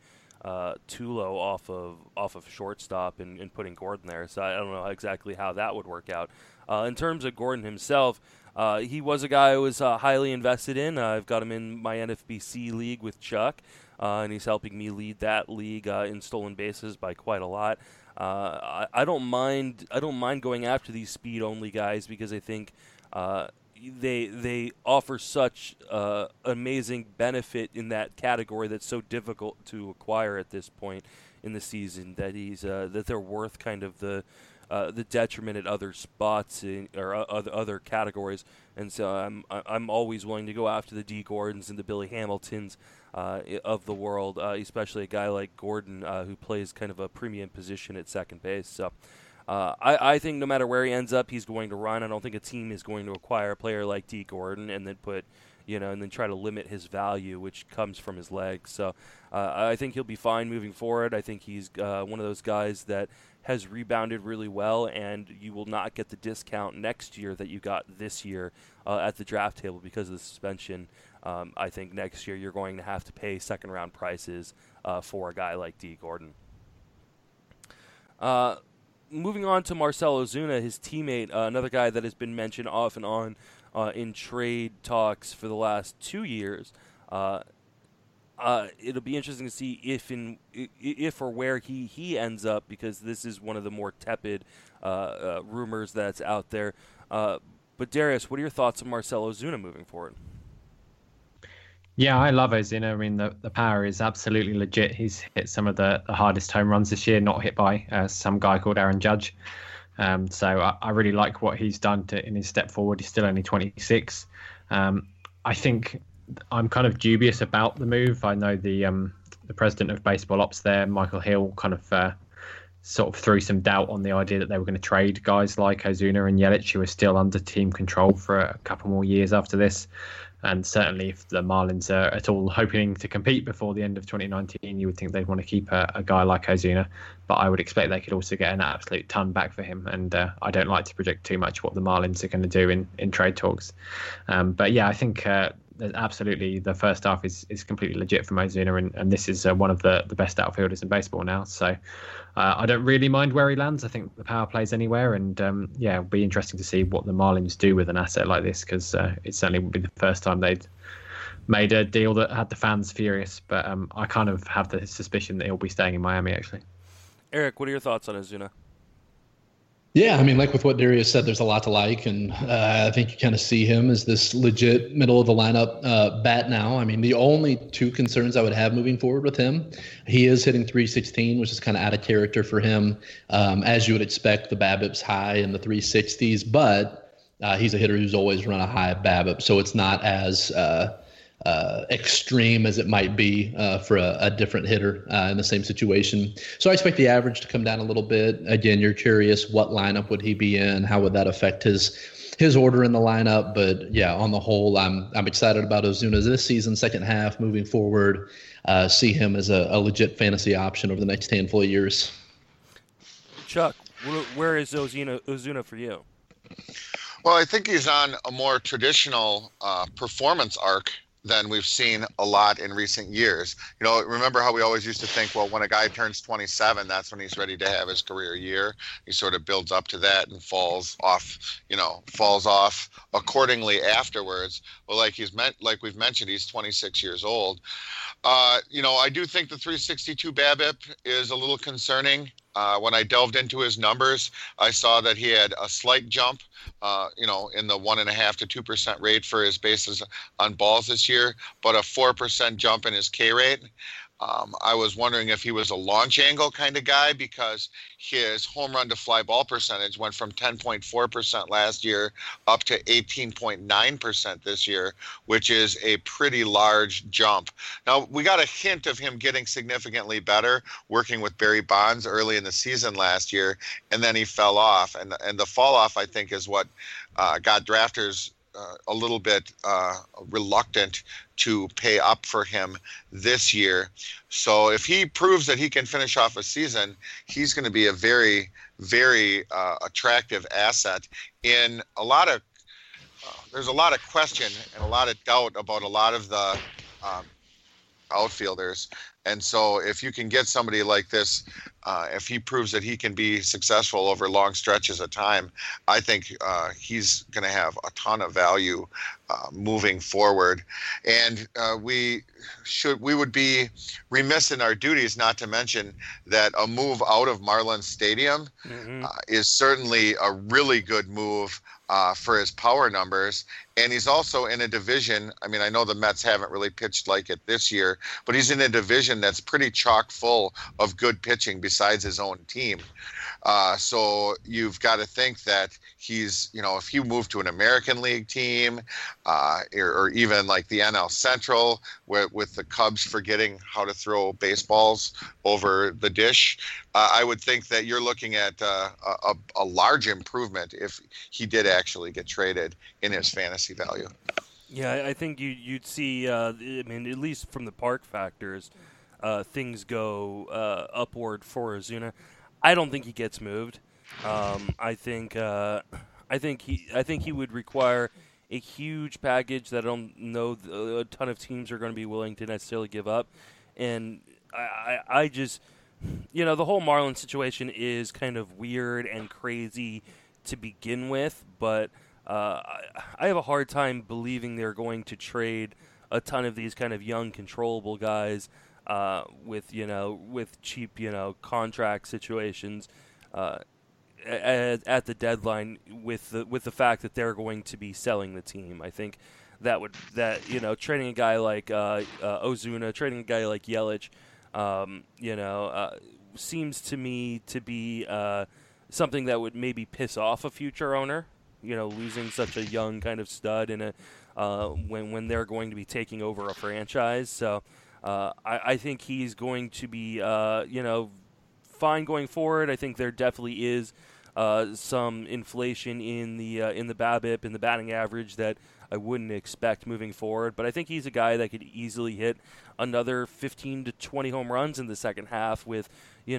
Tulo off of shortstop and putting Gordon there. So I don't know exactly how that would work out. In terms of Gordon himself, he was a guy I was highly invested in. I've got him in my NFBC league with Chuck, and he's helping me lead that league in stolen bases by quite a lot. I don't mind going after these speed only guys because I think they offer such amazing benefit in that category that's so difficult to acquire at this point in the season that that they're worth kind of the detriment at other spots or other categories. And so I'm always willing to go after the D. Gordons and the Billy Hamiltons of the world, especially a guy like Gordon who plays kind of a premium position at second base. So I think no matter where he ends up, he's going to run. I don't think a team is going to acquire a player like D. Gordon and then and then try to limit his value, which comes from his legs. So I think he'll be fine moving forward. I think he's one of those guys that has rebounded really well, and you will not get the discount next year that you got this year at the draft table because of the suspension. I think next year you're going to have to pay second-round prices for a guy like D. Gordon. Moving on to Marcell Ozuna, his teammate, another guy that has been mentioned off and on in trade talks for the last 2 years. It'll be interesting to see if or where he ends up, because this is one of the more tepid rumors that's out there. But Darius, what are your thoughts on Marcell Ozuna moving forward? Yeah, I love Ozuna. I mean, the power is absolutely legit. He's hit some of the hardest home runs this year, not hit by some guy called Aaron Judge. So I really like what he's done in his step forward. He's still only 26. I think I'm kind of dubious about the move. I know the president of baseball ops there, Michael Hill, kind of sort of threw some doubt on the idea that they were going to trade guys like Ozuna and Yelich, who are still under team control for a couple more years after this. And certainly if the Marlins are at all hoping to compete before the end of 2019, you would think they'd want to keep a guy like Ozuna. But I would expect they could also get an absolute ton back for him. And I don't like to predict too much what the Marlins are going to do in trade talks. But yeah, I think absolutely the first half is completely legit from Ozuna. And this is one of the best outfielders in baseball now. So I don't really mind where he lands. I think the power plays anywhere. And it'll be interesting to see what the Marlins do with an asset like this, because it certainly would be the first time they'd made a deal that had the fans furious. But I kind of have the suspicion that he'll be staying in Miami, actually. Eric, what are your thoughts on Ozuna? Yeah, I mean, like with what Darius said, there's a lot to like, and I think you kind of see him as this legit middle of the lineup bat now. I mean, the only two concerns I would have moving forward with him, he is hitting .316, which is kind of out of character for him. As you would expect, the BABIP's high in the 360s, but He's a hitter who's always run a high BABIP, so it's not as extreme as it might be for a different hitter in the same situation. So I expect the average to come down a little bit. Again, you're curious what lineup would he be in? How would that affect his order in the lineup? But yeah, on the whole, I'm excited about Ozuna this season, second half, moving forward. See him as a legit fantasy option over the next handful of years. Chuck, where is Ozuna for you? Well, I think he's on a more traditional performance arc than we've seen a lot in recent years. Remember how we always used to think, well, when a guy turns 27, that's when he's ready to have his career year. He sort of builds up to that and falls off accordingly afterwards. Well, like we've mentioned, he's 26 years old. I do think the 362 BABIP is a little concerning. When I delved into his numbers, I saw that he had a slight jump, in the 1.5% to 2% rate for his bases on balls this year, but a 4% jump in his K rate. I was wondering if he was a launch angle kind of guy, because his home run to fly ball percentage went from 10.4% last year up to 18.9% this year, which is a pretty large jump. Now, we got a hint of him getting significantly better working with Barry Bonds early in the season last year, and then he fell off. And the fall off, I think, is what got drafters a little bit reluctant to pay up for him this year. So if he proves that he can finish off a season, he's going to be a very, very attractive asset. In a lot of there's a lot of question and a lot of doubt about a lot of the outfielders. And so if you can get somebody like this, if he proves that he can be successful over long stretches of time, I think he's going to have a ton of value moving forward. And we would be remiss in our duties not to mention that a move out of Marlins Stadium is certainly a really good move for his power numbers. And he's also in a division. I mean, I know the Mets haven't really pitched like it this year, but he's in a division that's pretty chock full of good pitching besides his own team. So you've got to think that he's, if you move to an American League team or even like the NL Central with the Cubs forgetting how to throw baseballs over the dish, I would think that you're looking at a large improvement if he did actually get traded in his fantasy value. Yeah, I think you'd see, at least from the park factors, things go upward for Ozuna. I don't think he gets moved. I think he would require a huge package that I don't know a ton of teams are going to be willing to necessarily give up. And I just, the whole Marlins situation is kind of weird and crazy to begin with, but I have a hard time believing they're going to trade a ton of these kind of young, controllable guys with cheap, contract situations at the deadline with the fact that they're going to be selling the team. I think trading a guy like Ozuna, trading a guy like Yelich, seems to me to be something that would maybe piss off a future owner. Losing such a young kind of stud in when they're going to be taking over a franchise. So I think he's going to be fine going forward. I think there definitely is some inflation in the BABIP, in the batting average that I wouldn't expect moving forward. But I think he's a guy that could easily hit another 15 to 20 home runs in the second half with a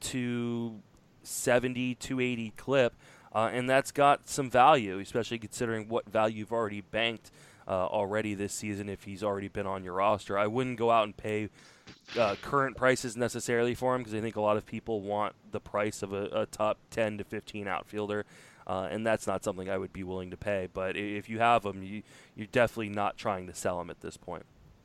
270, 280 clip. And that's got some value, especially considering what value you've already banked already this season if he's already been on your roster. I wouldn't go out and pay current prices necessarily for him because I think a lot of people want the price of a top 10 to 15 outfielder, and that's not something I would be willing to pay. But if you have him, you're definitely not trying to sell him at this point.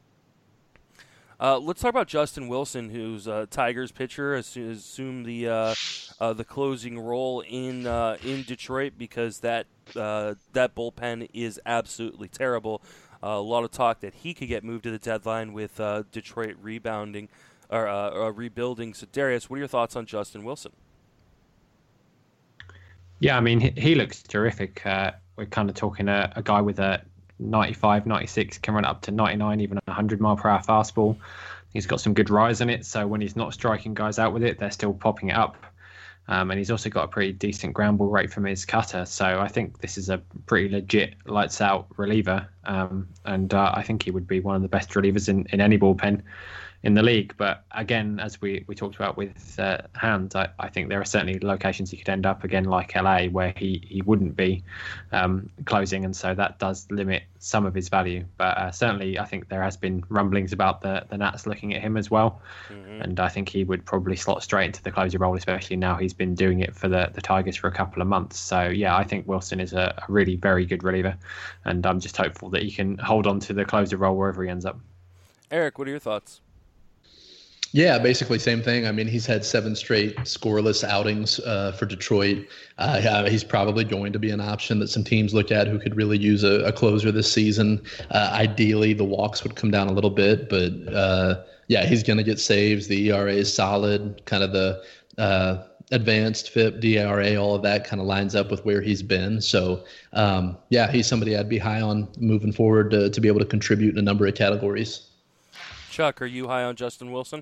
Let's talk about Justin Wilson, who's Tigers pitcher, assumed the closing role in Detroit because that bullpen is absolutely terrible. A lot of talk that he could get moved to the deadline with Detroit rebuilding. So, Darius, what are your thoughts on Justin Wilson? Yeah, I mean, he looks terrific. We're kind of talking a guy with a 95, 96, can run up to 99, even a 100-mile-per-hour fastball. He's got some good rise in it, so when he's not striking guys out with it, they're still popping it up. And he's also got a pretty decent ground ball rate from his cutter. So I think this is a pretty legit lights-out reliever. And I think he would be one of the best relievers in any bullpen in the league. But again, as we talked about with Hand, I think there are certainly locations he could end up, again, like LA, where he wouldn't be closing. And so that does limit some of his value. But certainly I think there has been rumblings about the Nats looking at him as well. Mm-hmm. And I think he would probably slot straight into the closer role, especially now he's been doing it for the Tigers for a couple of months. So yeah, I think Wilson is a really very good reliever. And I'm just hopeful that he can hold on to the closer role wherever he ends up. Eric, what are your thoughts? Yeah, basically same thing. I mean, he's had 7 straight scoreless outings for Detroit. He's probably going to be an option that some teams look at who could really use a closer this season. Ideally, the walks would come down a little bit, but yeah, he's going to get saves. The ERA is solid. Kind of the advanced FIP, DRA, all of that kind of lines up with where he's been. So, yeah, he's somebody I'd be high on moving forward to be able to contribute in a number of categories. Chuck, are you high on Justin Wilson?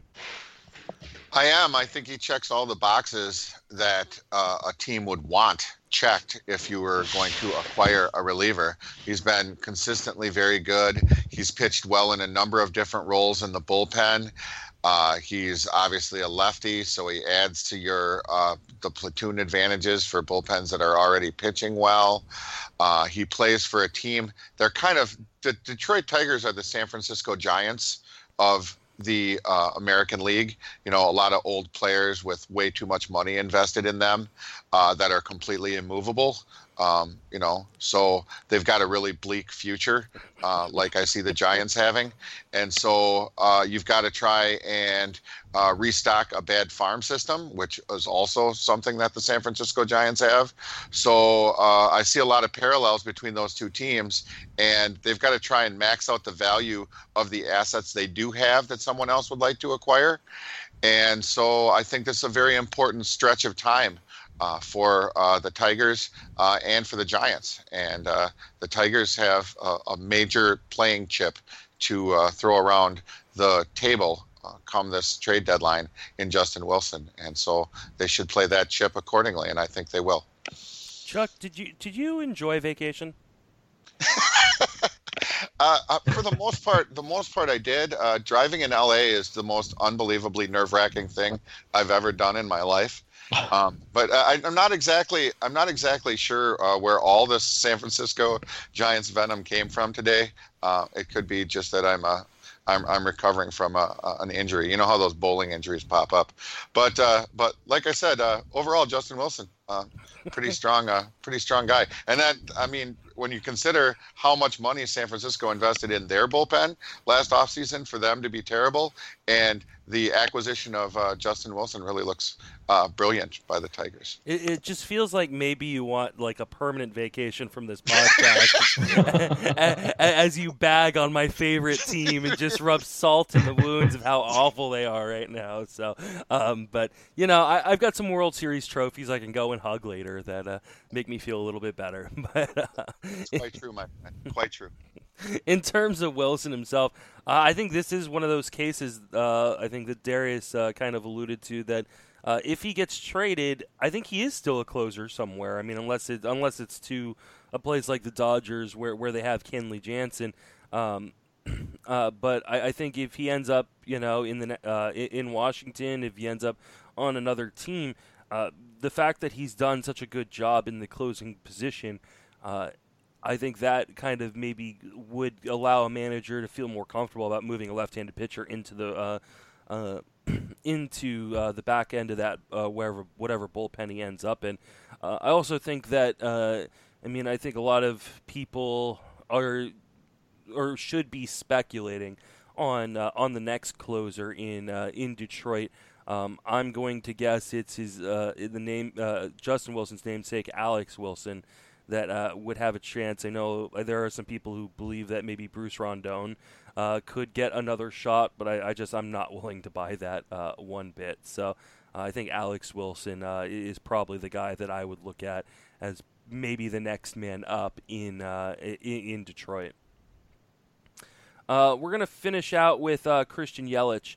I am. I think he checks all the boxes that a team would want checked if you were going to acquire a reliever. He's been consistently very good. He's pitched well in a number of different roles in the bullpen. He's obviously a lefty, so he adds to your the platoon advantages for bullpens that are already pitching well. He plays for a team. They're kind of the Detroit Tigers are the San Francisco Giants of the American League. You know, a lot of old players with way too much money invested in them that are completely immovable. You know, so they've got a really bleak future, like I see the Giants having. And so you've got to try and restock a bad farm system, which is also something that the San Francisco Giants have. So I see a lot of parallels between those two teams, and they've got to try and max out the value of the assets they do have that someone else would like to acquire. And so I think this is a very important stretch of time for the Tigers and for the Giants. And the Tigers have a major playing chip to throw around the table come this trade deadline in Justin Wilson. And so they should play that chip accordingly, and I think they will. Chuck, did you enjoy vacation? For the most part I did. Driving in LA is the most unbelievably nerve-wracking thing I've ever done in my life. But I'm not exactly sure where all this San Francisco Giants venom came from today. It could be just that I'm recovering from an injury. You know how those bowling injuries pop up. But like I said, overall Justin Wilson, pretty strong guy. And that, I mean, when you consider how much money San Francisco invested in their bullpen last offseason for them to be terrible, and the acquisition of Justin Wilson really looks brilliant by the Tigers. It just feels like maybe you want like a permanent vacation from this podcast as you bag on my favorite team and just rub salt in the wounds of how awful they are right now. So, but you know, I've got some World Series trophies I can go and hug later that make me feel a little bit better. But it's quite true, my friend. Quite true. In terms of Wilson himself, I think this is one of those cases. I think that Darius kind of alluded to that. If he gets traded, I think he is still a closer somewhere. I mean, unless it's to a place like the Dodgers where they have Kenley Jansen. But I think if he ends up, you know, in Washington, if he ends up on another team, the fact that he's done such a good job in the closing position, I think that kind of maybe would allow a manager to feel more comfortable about moving a left-handed pitcher into the back end of that whatever bullpen he ends up in. I also think that I think a lot of people are or should be speculating on the next closer in Detroit. I'm going to guess it's his the name Justin Wilson's namesake, Alex Wilson, that would have a chance. I know there are some people who believe that maybe Bruce Rondon could get another shot, but I'm not willing to buy that one bit. So I think Alex Wilson is probably the guy that I would look at as maybe the next man up in Detroit. We're going to finish out with Christian Yelich.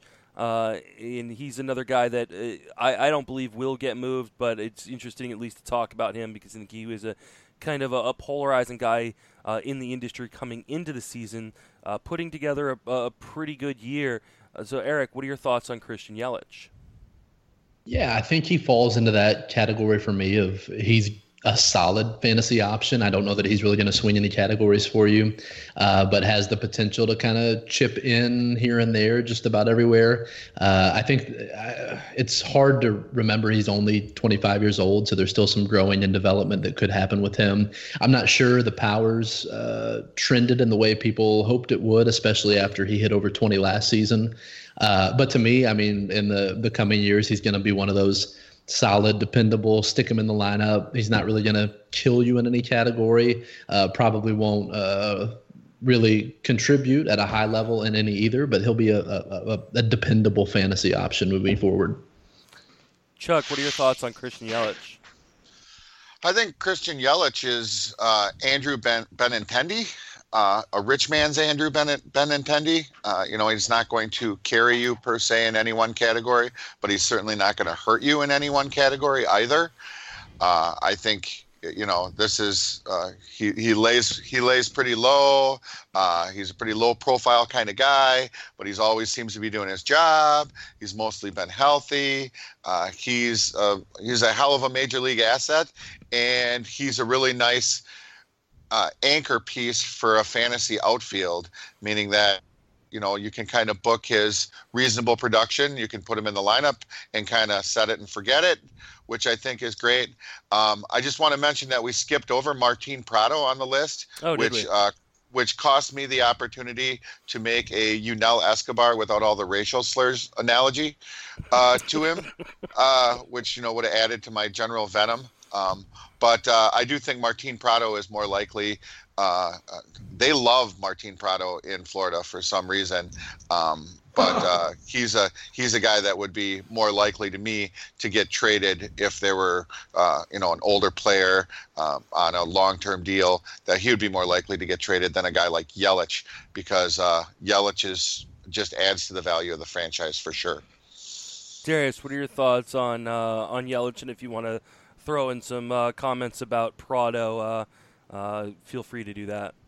And he's another guy that I don't believe will get moved, but it's interesting at least to talk about him because I think he was a kind of a polarizing guy in the industry coming into the season, putting together a pretty good year. So, Eric, what are your thoughts on Christian Yelich? Yeah, I think he falls into that category for me of he's a solid fantasy option. I don't know that he's really going to swing any categories for you, but has the potential to kind of chip in here and there just about everywhere. I think it's hard to remember he's only 25 years old, so there's still some growing and development that could happen with him. I'm not sure the powers trended in the way people hoped it would, especially after he hit over 20 last season. But to me, I mean, in the coming years, he's going to be one of those solid, dependable, stick him in the lineup. He's not really going to kill you in any category. Probably won't really contribute at a high level in any either, but he'll be a dependable fantasy option moving forward. Chuck, what are your thoughts on Christian Yelich? I think Christian Yelich is Andrew Benintendi. A rich man's Andrew Benintendi. He's not going to carry you per se in any one category, but he's certainly not going to hurt you in any one category either. I think this is he lays pretty low. He's a pretty low profile kind of guy, but he's always seems to be doing his job. He's mostly been healthy. He's a hell of a major league asset, and he's a really nice anchor piece for a fantasy outfield, meaning that you can kind of book his reasonable production. You can put him in the lineup and kind of set it and forget it, which I think is great. I just want to mention that we skipped over Martin Prado on the list, which cost me the opportunity to make a Yunel Escobar without all the racial slurs analogy to him, which would have added to my general venom. But I do think Martin Prado is more likely. They love Martin Prado in Florida for some reason. But he's a guy that would be more likely to me to get traded if there were an older player on a long-term deal, that he would be more likely to get traded than a guy like Yelich, because Yelich just adds to the value of the franchise for sure. Darius, what are your thoughts on Yelich? And if you want to throw in some comments about Prado, feel free to do that.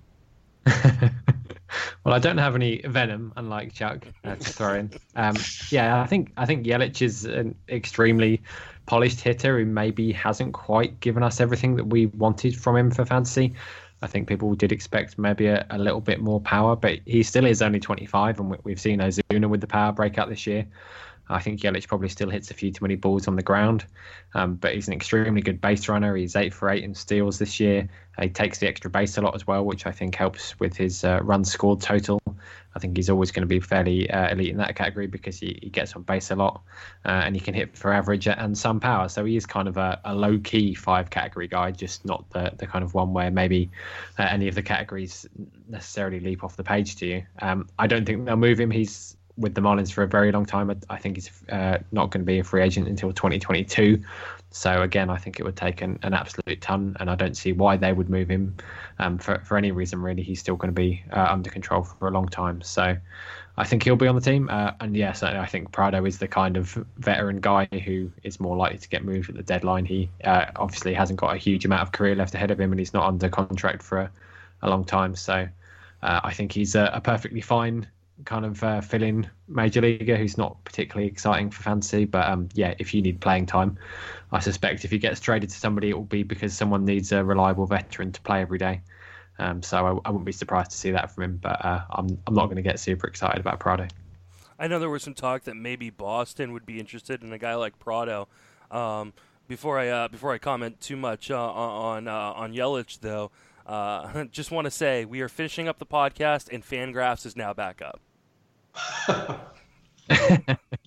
Well, I don't have any venom, unlike Chuck, to throw in. I think Yelich is an extremely polished hitter who maybe hasn't quite given us everything that we wanted from him for fantasy. I think people did expect maybe a little bit more power, but he still is only 25, and we've seen Ozuna with the power breakout this year. I think Yelich probably still hits a few too many balls on the ground, but he's an extremely good base runner. He's 8 for 8 in steals this year. He takes the extra base a lot as well, which I think helps with his runs scored total. I think he's always going to be fairly elite in that category because he gets on base a lot, and he can hit for average and some power. So he is kind of a low-key 5 category guy, just not the kind of one where maybe any of the categories necessarily leap off the page to you. I don't think they'll move him. He's with the Marlins for a very long time. I think he's not going to be a free agent until 2022. So again, I think it would take an absolute ton, and I don't see why they would move him for any reason really. He's still going to be under control for a long time. So I think he'll be on the team. And yes, I think Prado is the kind of veteran guy who is more likely to get moved at the deadline. He obviously hasn't got a huge amount of career left ahead of him, and he's not under contract for a long time. So I think he's a perfectly fine kind of fill-in major leaguer who's not particularly exciting for fantasy, but if you need playing time, I suspect if he gets traded to somebody, it will be because someone needs a reliable veteran to play every day. So I wouldn't be surprised to see that from him, but I'm not going to get super excited about Prado. I know there was some talk that maybe Boston would be interested in a guy like Prado. Before I comment too much on Yelich, though, just want to say we are finishing up the podcast, and Fangraphs is now back up.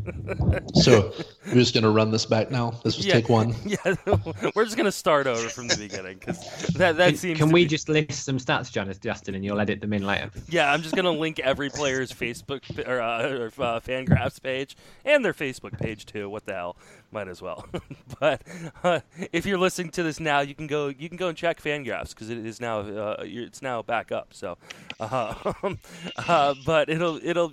So we're just going to run this back now. This was take one. Yeah, we're just going to start over from the beginning because that seems. Can we just list some stats, Justin, and you'll edit them in later? Yeah, I'm just going to link every player's Facebook or Fangraphs page and their Facebook page too. What the hell? Might as well. But if you're listening to this now, you can go and check Fangraphs because it is now it's now back up. So, but it'll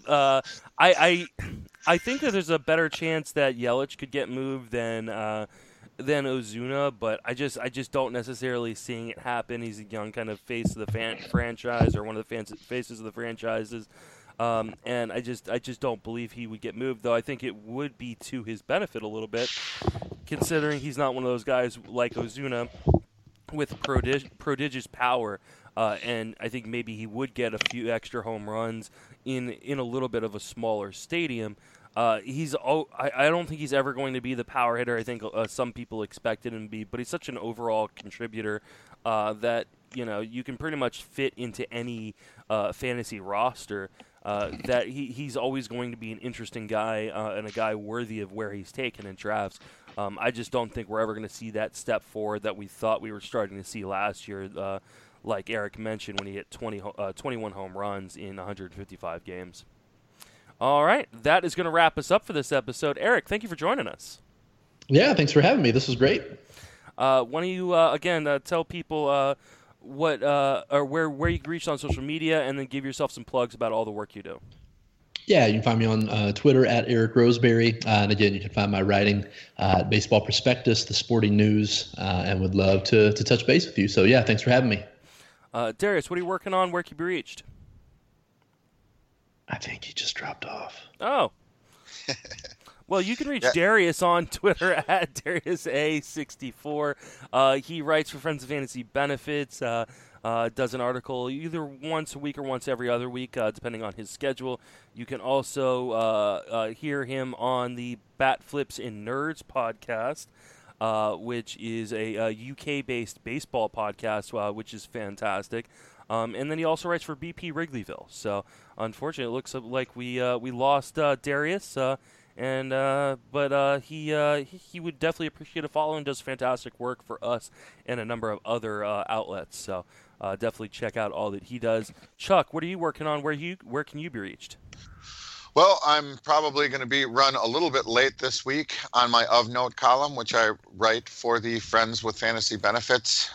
I think that there's a better chance that Yelich could get moved than Ozuna, but I just don't necessarily seeing it happen. He's a young kind of face of the franchise or one of the faces of the franchises. And I just don't believe he would get moved, though I think it would be to his benefit a little bit, considering he's not one of those guys like Ozuna with prodigious power, and I think maybe he would get a few extra home runs in a little bit of a smaller stadium. I don't think he's ever going to be the power hitter I think some people expected him to be, but he's such an overall contributor that you can pretty much fit into any fantasy roster. That he's always going to be an interesting guy and a guy worthy of where he's taken in drafts. I just don't think we're ever going to see that step forward that we thought we were starting to see last year, like Eric mentioned when he hit 21 home runs in 155 games. All right, that is going to wrap us up for this episode. Eric, thank you for joining us. Yeah, thanks for having me. This was great. Why don't you, again, tell people what or where you can reach on social media, and then give yourself some plugs about all the work you do. Yeah, you can find me on Twitter at Eric Roseberry. And again, you can find my writing at Baseball Prospectus, The Sporting News, and would love to touch base with you. So, yeah, thanks for having me. Darius, what are you working on? Where can you be reached? I think he just dropped off. Oh. Well, you can reach Darius on Twitter at DariusA64. He writes for Friends of Fantasy Benefits, does an article either once a week or once every other week, depending on his schedule. You can also hear him on the Bat Flips and Nerds podcast, which is a UK-based baseball podcast, which is fantastic. And then he also writes for BP Wrigleyville. So, unfortunately, it looks like we lost Darius. But he would definitely appreciate a follow and does fantastic work for us and a number of other outlets. So, definitely check out all that he does. Chuck, what are you working on? Where can you be reached? Well, I'm probably going to be run a little bit late this week on my Of Note column, which I write for the Friends with Fantasy Benefits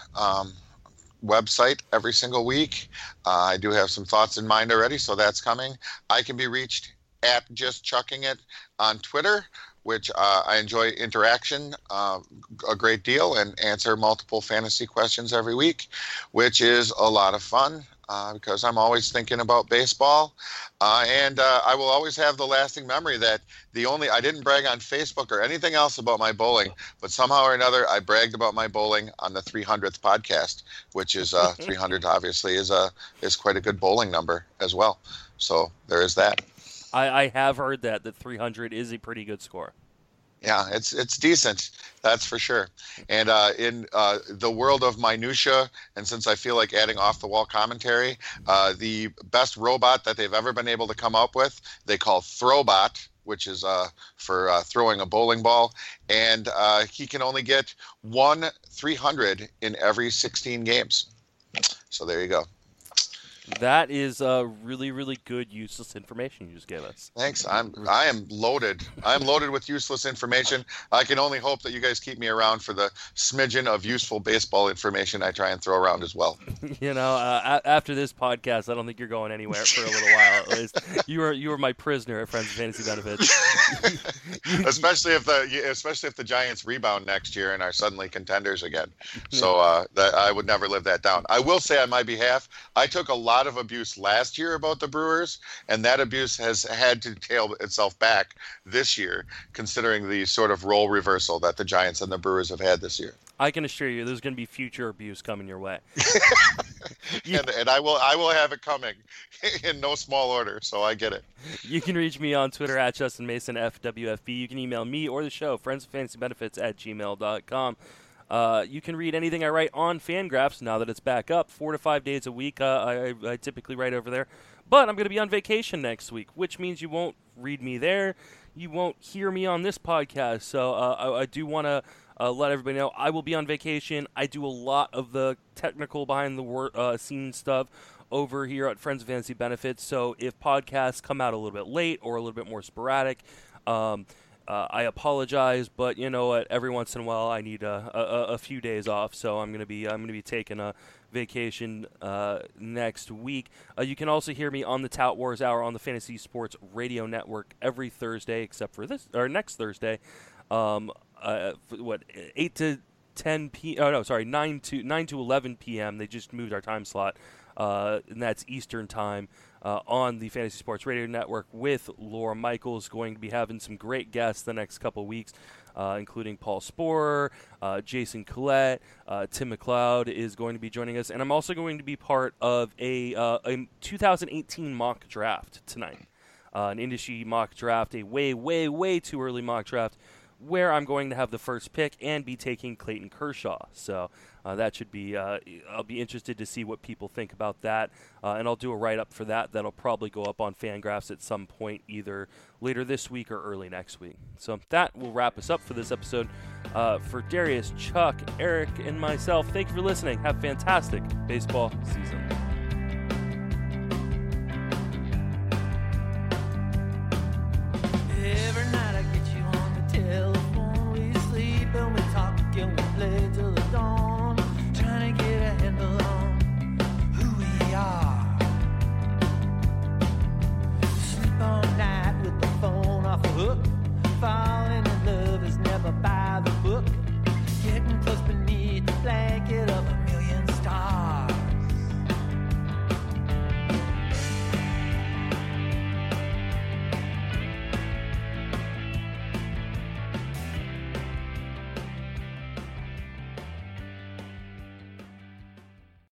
website every single week. I do have some thoughts in mind already, so that's coming. I can be reached at Just Chucking It on Twitter, which I enjoy interaction a great deal and answer multiple fantasy questions every week, which is a lot of fun because I'm always thinking about baseball. And I will always have the lasting memory that I didn't brag on Facebook or anything else about my bowling, but somehow or another I bragged about my bowling on the 300th podcast, which is 300 obviously is quite a good bowling number as well. So there is that. I have heard that 300 is a pretty good score. Yeah, it's decent, that's for sure. And in the world of minutia, and since I feel like adding off-the-wall commentary, the best robot that they've ever been able to come up with, they call Throwbot, which is for throwing a bowling ball, and he can only get 1 300 in every 16 games. So there you go. That is really, really good, useless information you just gave us. Thanks. I am loaded. I'm loaded with useless information. I can only hope that you guys keep me around for the smidgen of useful baseball information I try and throw around as well. After this podcast, I don't think you're going anywhere for a little while. At least you are my prisoner at Friends of Fantasy Benefits. especially if the Giants rebound next year and are suddenly contenders again. So that I would never live that down. I will say on my behalf, I took a lot of abuse last year about the Brewers, and that abuse has had to tail itself back this year, considering the sort of role reversal that the Giants and the Brewers have had this year. I can assure you there's going to be future abuse coming your way. And I will have it coming in no small order, so I get it. You can reach me on Twitter at Justin Mason FWFB. You can email me or the show, friendsoffantasybenefits@gmail.com. You can read anything I write on Fangraphs now that it's back up 4 to 5 days a week. I typically write over there. But I'm going to be on vacation next week, which means you won't read me there. You won't hear me on this podcast. So I do want to let everybody know I will be on vacation. I do a lot of the technical behind the scenes stuff over here at Friends of Fantasy Benefits. So if podcasts come out a little bit late or a little bit more sporadic, I apologize, but you know what? Every once in a while, I need a few days off, so I'm gonna be taking a vacation next week. You can also hear me on the Tout Wars Hour on the Fantasy Sports Radio Network every Thursday, except for next Thursday. 8 to 10 p. Oh no, sorry, 9 to 11 p.m. They just moved our time slot, and that's Eastern time. On the Fantasy Sports Radio Network with Laura Michaels, going to be having some great guests the next couple of weeks, including Paul Sporer, Jason Collette, Tim McLeod is going to be joining us, and I'm also going to be part of a 2018 mock draft tonight, an industry mock draft, a way too early mock draft, where I'm going to have the first pick and be taking Clayton Kershaw. So that should be, I'll be interested to see what people think about that. And I'll do a write-up for that. That'll probably go up on Fangraphs at some point, either later this week or early next week. So that will wrap us up for this episode. For Darius, Chuck, Eric, and myself, thank you for listening. Have a fantastic baseball season. Every night I get you on the telephone. We sleep and we talk and we play till the dawn, trying to get a handle on who we are. Sleep all night with the phone off the hook. Fall